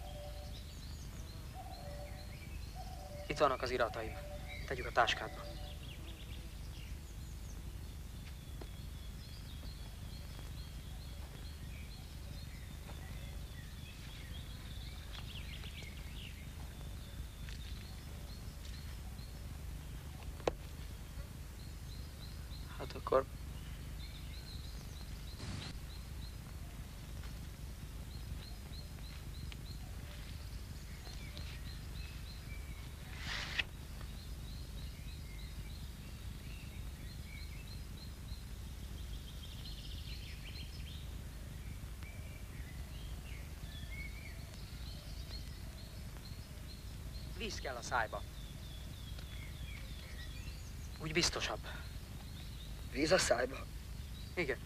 [SPEAKER 7] Itt vannak az irataim. Tegyük a táskádba. Hát akkor... Víz kell a szájba. Úgy biztosabb.
[SPEAKER 5] Víz a szájba?
[SPEAKER 7] Igen.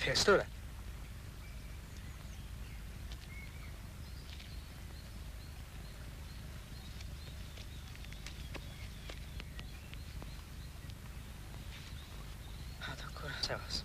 [SPEAKER 5] Félsz tőle? Hát akkor szevasz.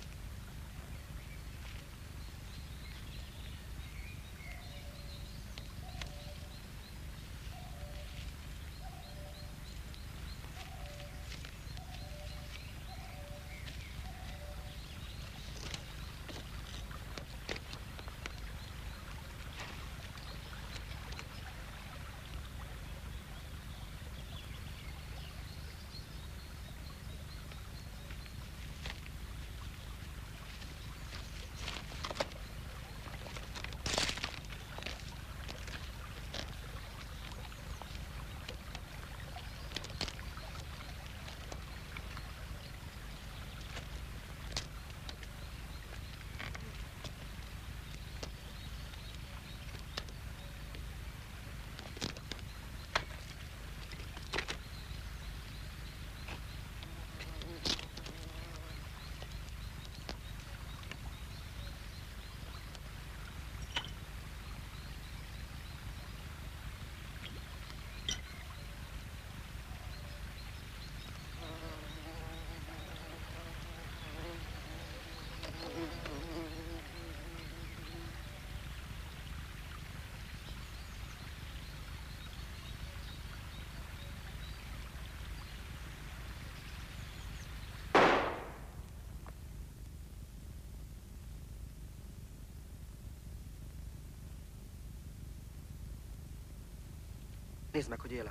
[SPEAKER 5] Nézd meg, hogy él-e.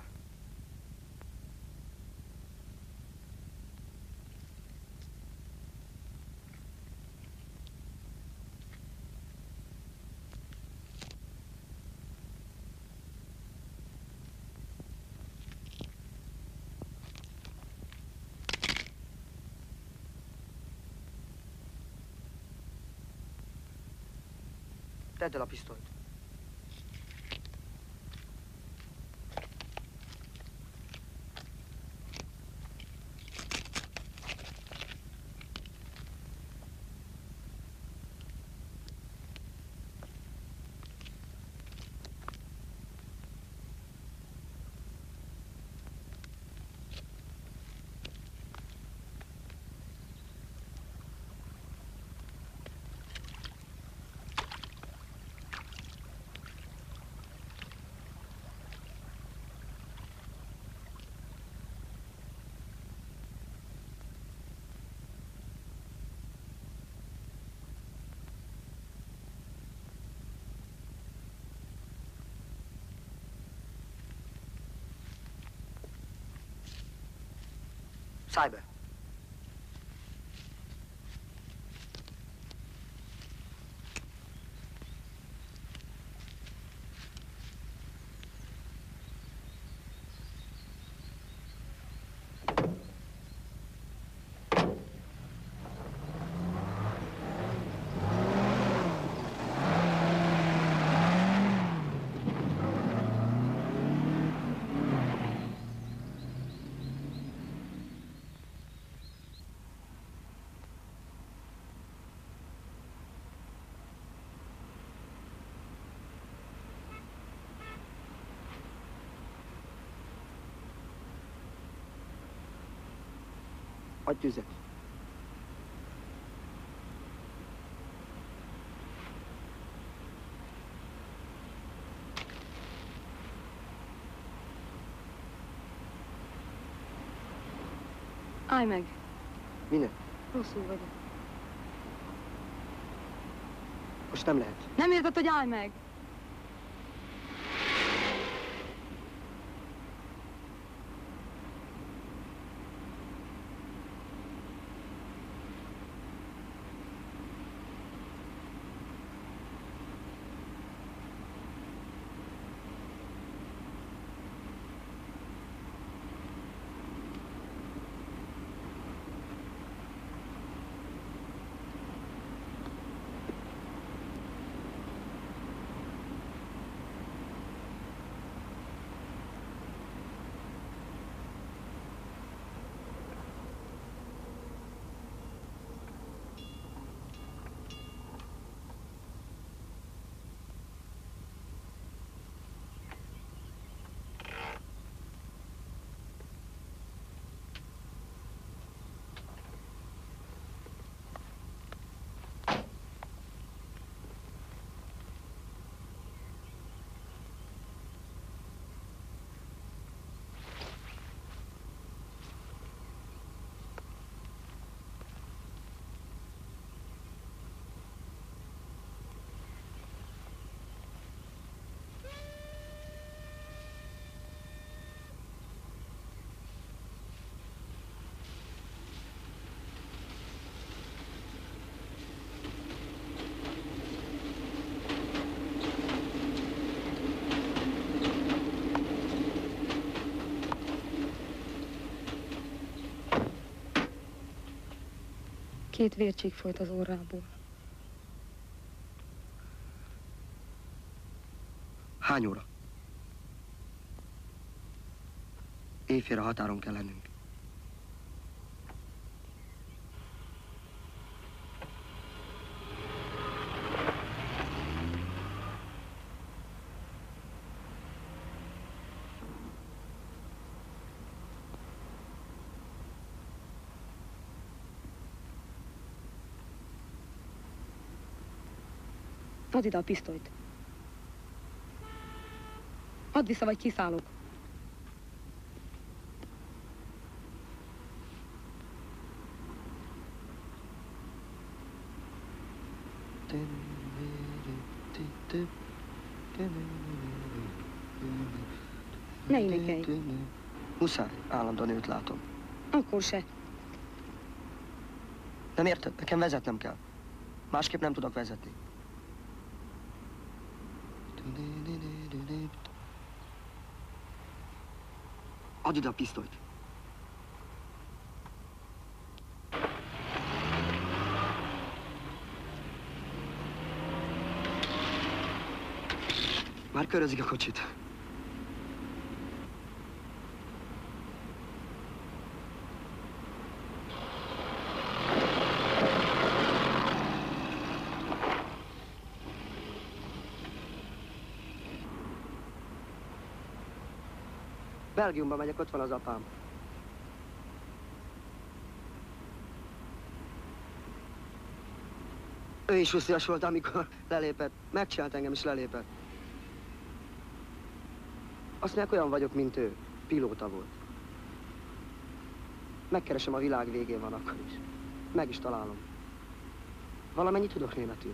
[SPEAKER 5] Tedd el a pisztolyt. Szállj be! Adj tüzet.
[SPEAKER 15] Állj meg!
[SPEAKER 5] Minek?
[SPEAKER 15] Rosszul vagyok.
[SPEAKER 5] Most nem lehet.
[SPEAKER 15] Nem érted, hogy állj meg! Két vércsík folyt az orrából.
[SPEAKER 5] Hány óra? Éjfél a határon kell lennünk.
[SPEAKER 15] Add ide a pisztolyt. Add vissza, vagy kiszállok. Ne énekelj.
[SPEAKER 5] Muszáj, állandóan őt látom.
[SPEAKER 15] Akkor se.
[SPEAKER 5] Nem érted? Nekem vezetnem kell. Másképp nem tudok vezetni. Add ide a pisztolyt. Már körözik a kocsit. Belgiumba megyek, ott van az apám. Ő is uszias volt, amikor lelépett. Megcsinált engem, is lelépett. Azt mondják, olyan vagyok, mint ő. Pilóta volt. Megkeresem, a világ végén van akkor is. Meg is találom. Valamennyit tudok németül.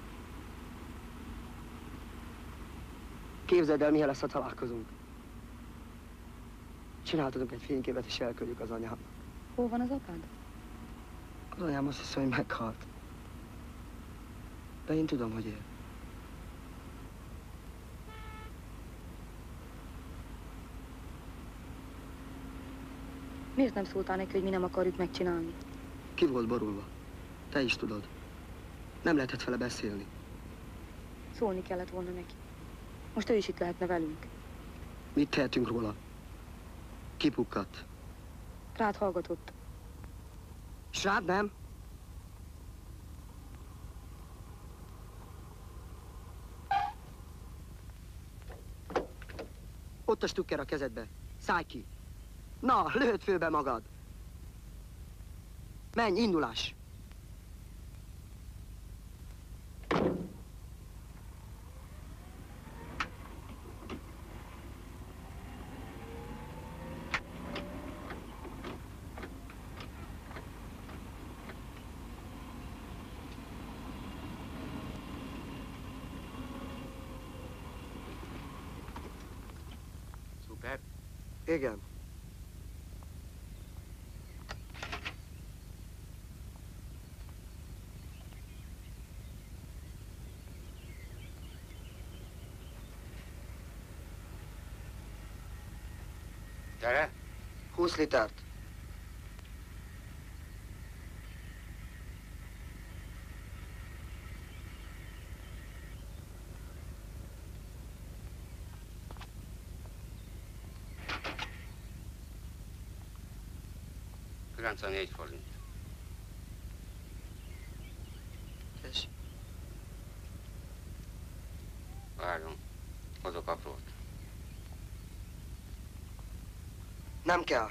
[SPEAKER 5] Képzeld el, milyen lesz, ha találkozunk. Csináltatunk egy fényképet, és elküldjük az anyámnak.
[SPEAKER 15] Hol van az apád?
[SPEAKER 5] Az anyám azt hiszem, hogy meghalt. De én tudom, hogy él.
[SPEAKER 15] Miért nem szóltál neki, hogy mi nem akarjuk megcsinálni?
[SPEAKER 5] Ki volt borulva? Te is tudod. Nem lehetett vele beszélni.
[SPEAKER 15] Szólni kellett volna neki. Most ő is itt lehetne velünk.
[SPEAKER 5] Mit tehetünk róla? Kipukkadt.
[SPEAKER 15] Rád hallgatott.
[SPEAKER 5] S rád nem? Ott a stukker a kezedbe. Szállj ki. Na, lőd főbe magad. Menj, indulás.
[SPEAKER 4] Szuper.
[SPEAKER 5] Igen.
[SPEAKER 11] Gyere!
[SPEAKER 5] húsz litert.
[SPEAKER 3] kilencvennégy forint.
[SPEAKER 5] Tessék.
[SPEAKER 3] Várjon, hozok aprót.
[SPEAKER 5] Nem kell.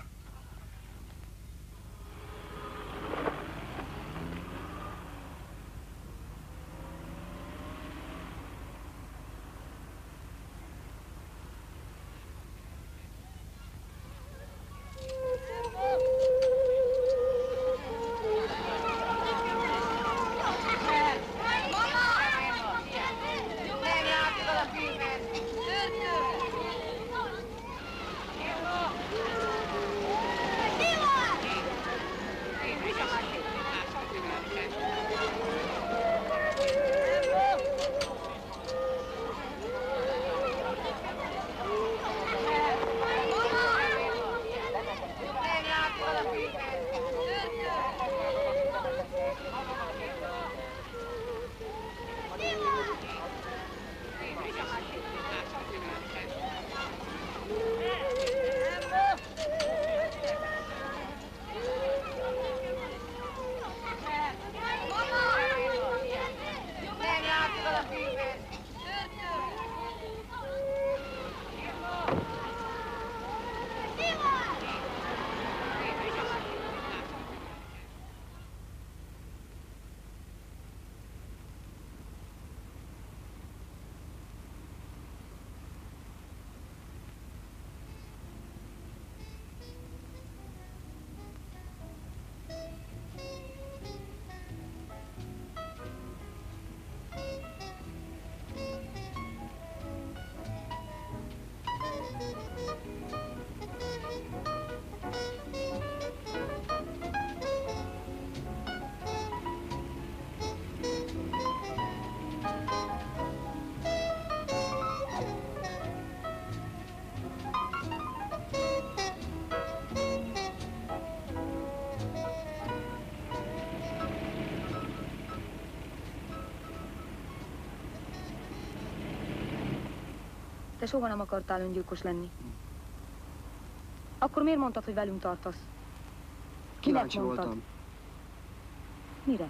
[SPEAKER 15] Te soha nem akartál öngyilkos lenni. Akkor miért mondtad, hogy velünk tartasz?
[SPEAKER 5] Kíváncsi
[SPEAKER 15] Minek mondtad?
[SPEAKER 5] voltam.
[SPEAKER 15] Mire?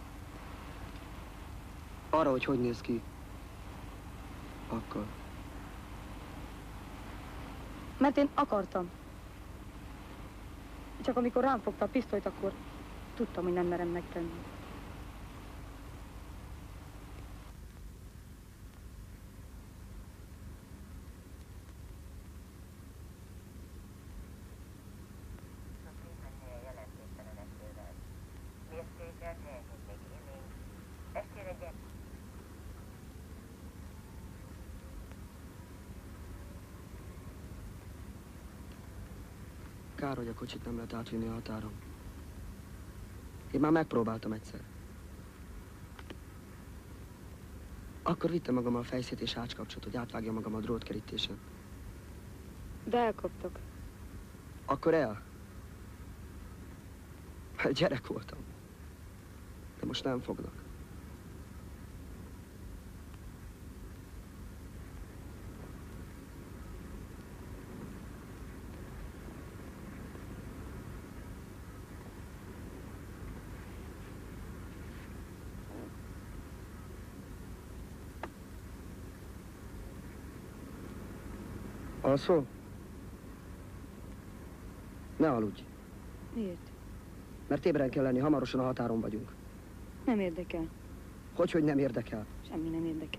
[SPEAKER 5] Arra, hogy hogy néz ki. Akkor.
[SPEAKER 15] Mert én akartam. Csak amikor rám fogta a pisztolyt, akkor tudtam, hogy nem merem megtenni.
[SPEAKER 5] Kár, hogy a kocsit nem lehet átvinni a határon. Én már megpróbáltam egyszer. Akkor vittem magammal a fejszét és ácskapcsot, hogy átvágja magam a drótkerítésen.
[SPEAKER 15] De elkaptak.
[SPEAKER 5] Akkor el? Gyerek voltam. De most nem fognak. Alszol? Ne aludj.
[SPEAKER 15] Miért?
[SPEAKER 5] Mert ébren kell lenni, hamarosan a határon vagyunk.
[SPEAKER 15] Nem érdekel.
[SPEAKER 5] Hogy, hogy nem érdekel?
[SPEAKER 15] Semmi nem érdekel.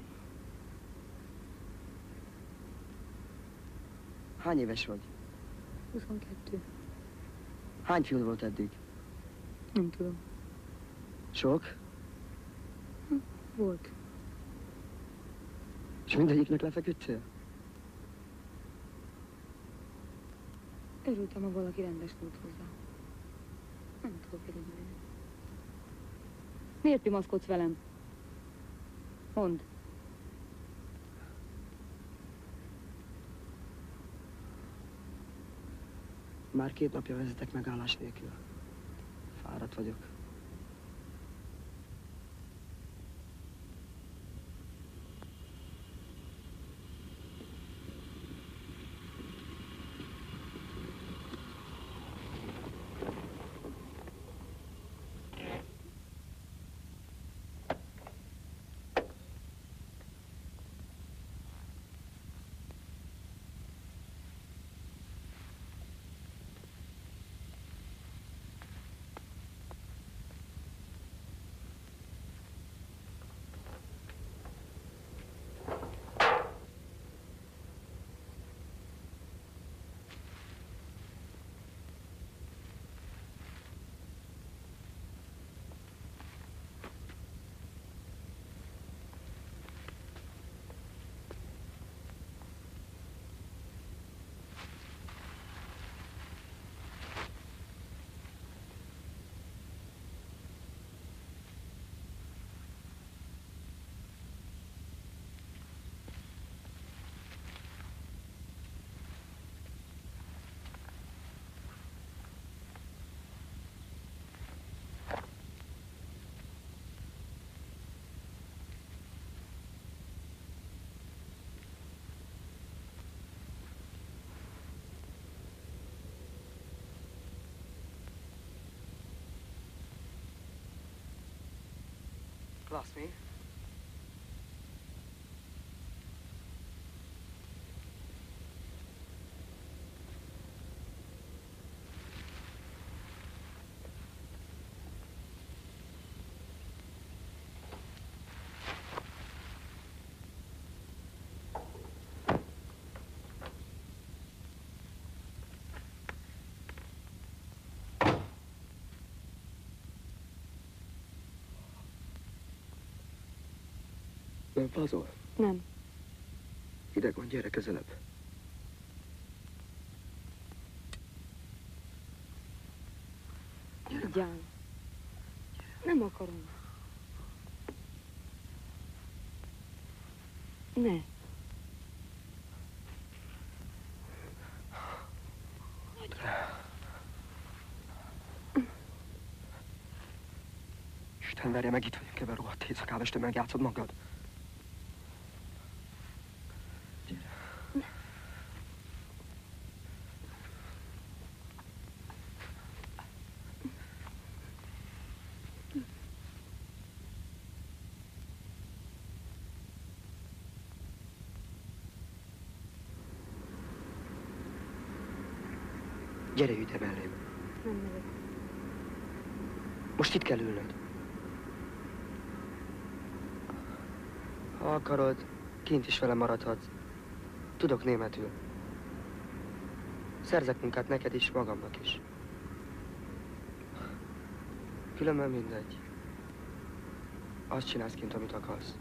[SPEAKER 5] Hány éves vagy?
[SPEAKER 15] huszonkettő.
[SPEAKER 5] Hány fiúd volt eddig?
[SPEAKER 15] Nem tudom.
[SPEAKER 5] Sok?
[SPEAKER 15] Hm, volt.
[SPEAKER 5] És mindegyiknek lefeküdtél?
[SPEAKER 15] Örültem, ha valaki rendes volt hozzá. Nem tudok irigyelni. Miért pimaszkodsz velem? Mondd.
[SPEAKER 5] Már két napja vezetek megállás nélkül. Fáradt vagyok. Class me. Nem fázol?
[SPEAKER 15] Nem.
[SPEAKER 5] Hideg van, gyere közelebb.
[SPEAKER 15] Vigyázz. Nem akarom. Ne.
[SPEAKER 5] Isten verje meg, itt vagyok ebben rohadt éjszakában, és te megjátszod magad. Gyere. Gyere ide mellém.
[SPEAKER 15] Nem megyek.
[SPEAKER 5] Most itt kell ülnöd. Ha akarod, kint is velem maradhatsz. Tudok németül. Szerzek munkát neked is, magamnak is. Különben mindegy. Azt csinálsz kint, amit akarsz.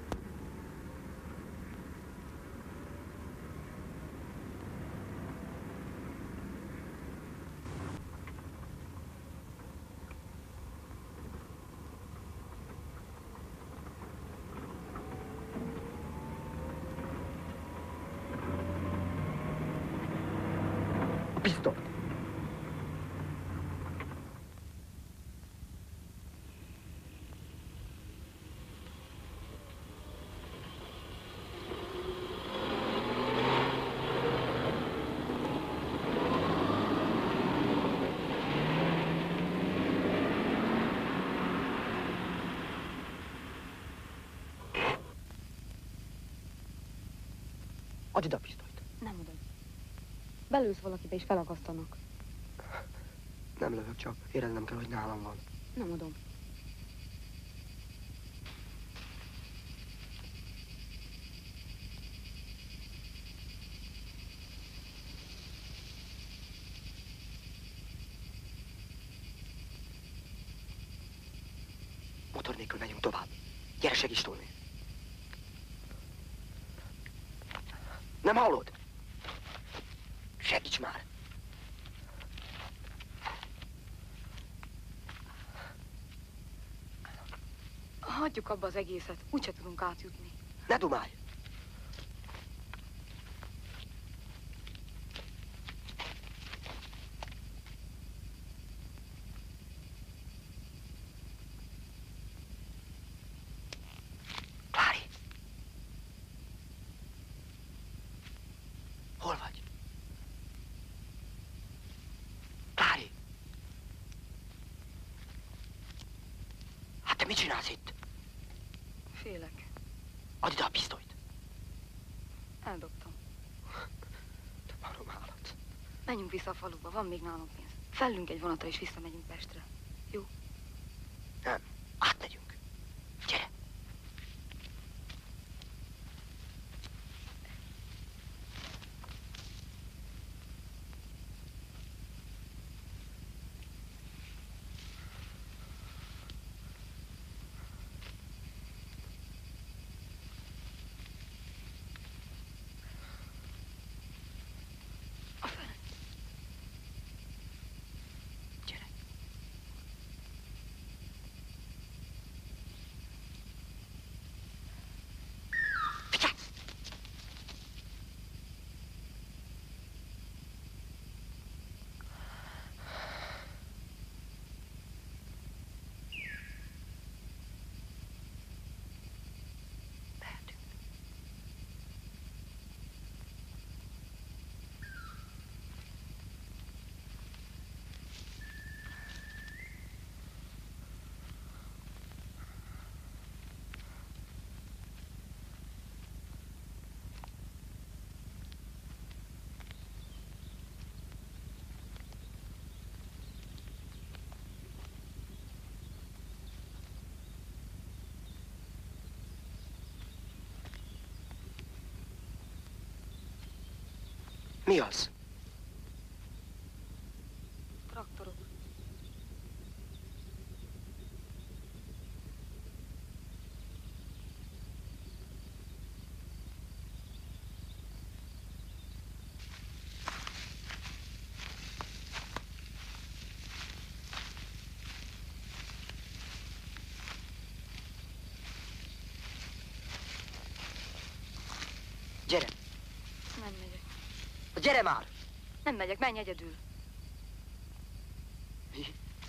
[SPEAKER 5] Pisztoly! Add ide a pisztolyt.
[SPEAKER 15] Nem oda. Belősz valakibe és felakasztanak.
[SPEAKER 5] Nem lövök, csak éreznem kell, hogy nálam van.
[SPEAKER 15] Nem adom.
[SPEAKER 5] Motor nélkül megyünk tovább. Gyere, segíts tolni. Nem hallod? Segíts már!
[SPEAKER 15] Hagyjuk abba az egészet, úgyse tudunk átjutni.
[SPEAKER 5] Ne dumálj! Klári! Hol vagy? Klári! Hát te mit csinálsz itt?
[SPEAKER 15] Félek.
[SPEAKER 5] Add ide a pisztolyt.
[SPEAKER 15] Eldobtam.
[SPEAKER 5] Te barom állat.
[SPEAKER 15] Menjünk vissza a faluba, van még nálunk pénz. Fellünk egy vonatra és visszamegyünk Pestre. Jó?
[SPEAKER 5] Nem, átmegyünk. Gyere! Mi az?
[SPEAKER 15] Traktorok.
[SPEAKER 5] Gyere!
[SPEAKER 15] Nem megyek.
[SPEAKER 5] Gyere már!
[SPEAKER 15] Nem megyek, menj egyedül.
[SPEAKER 5] Mi?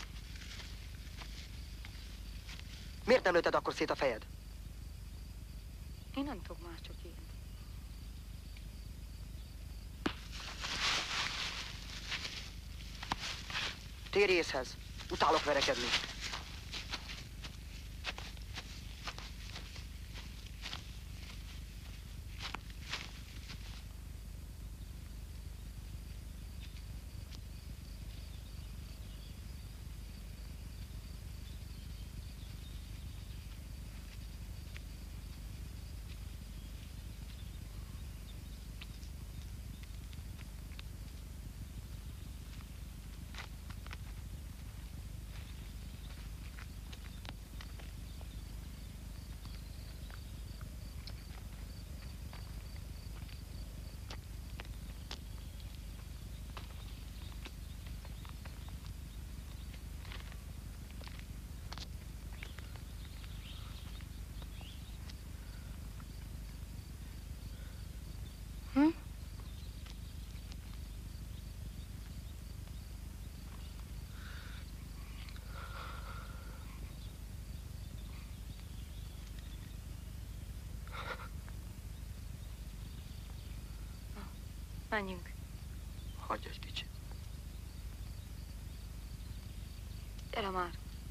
[SPEAKER 5] Miért nem lőtted akkor szét a fejed?
[SPEAKER 15] Én nem tudok más, csak én.
[SPEAKER 5] Térj észhez. Utálok verekedni.
[SPEAKER 1] Menjünk.
[SPEAKER 5] Hagyj egy kicsit.
[SPEAKER 1] Gyere már.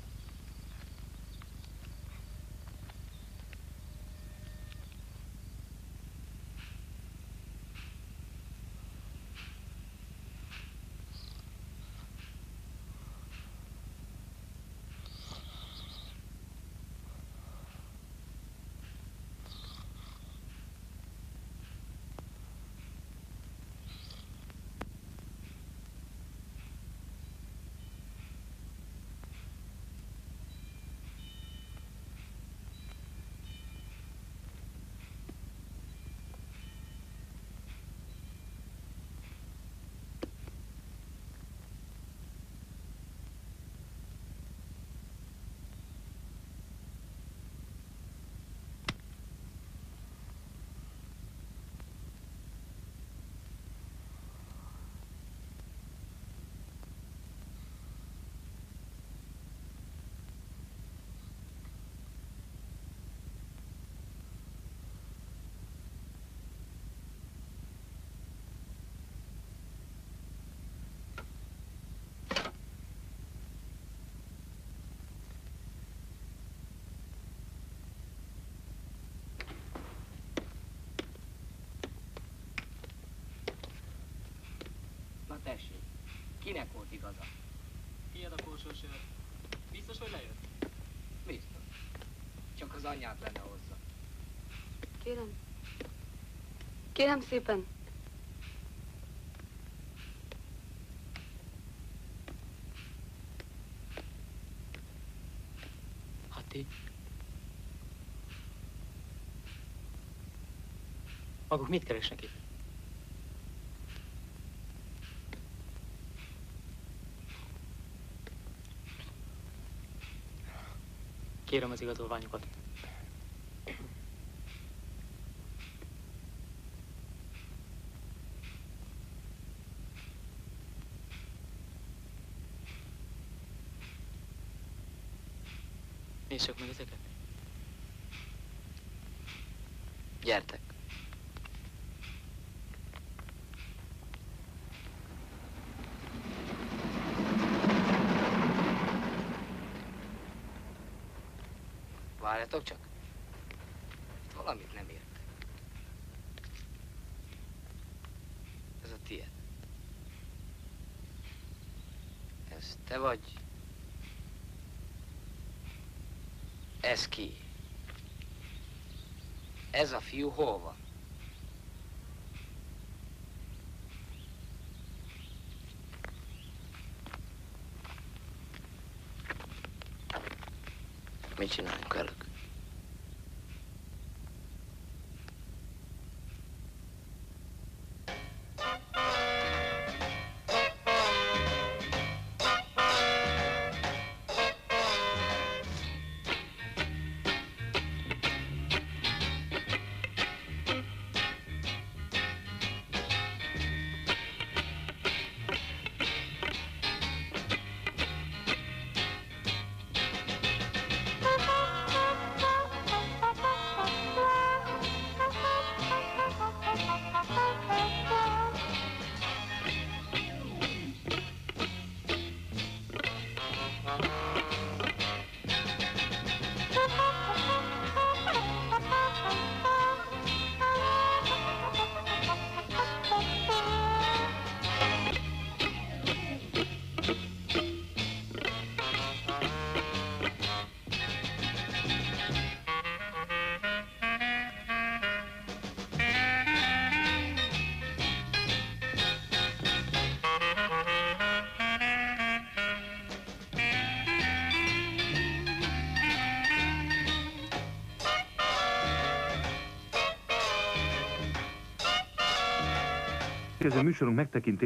[SPEAKER 7] Na tessék, kinek volt igaza? Tiéd a korsósör. Biztos, hogy lejött? Biztos. Csak az anyját lenne hozzá.
[SPEAKER 1] Kérem. Kérem szépen.
[SPEAKER 7] Hatti. Maguk mit keresnek itt? Kérem az igazolványokat. Nézzük meg ezeket.
[SPEAKER 5] Gyertek. Várjatok csak. Itt valamit nem értek. Ez a tiéd. Ez te vagy. Ez ki? Ez a fiú hol van? Mit csináljunk velük?
[SPEAKER 16] Ez a műsorunk megtekintés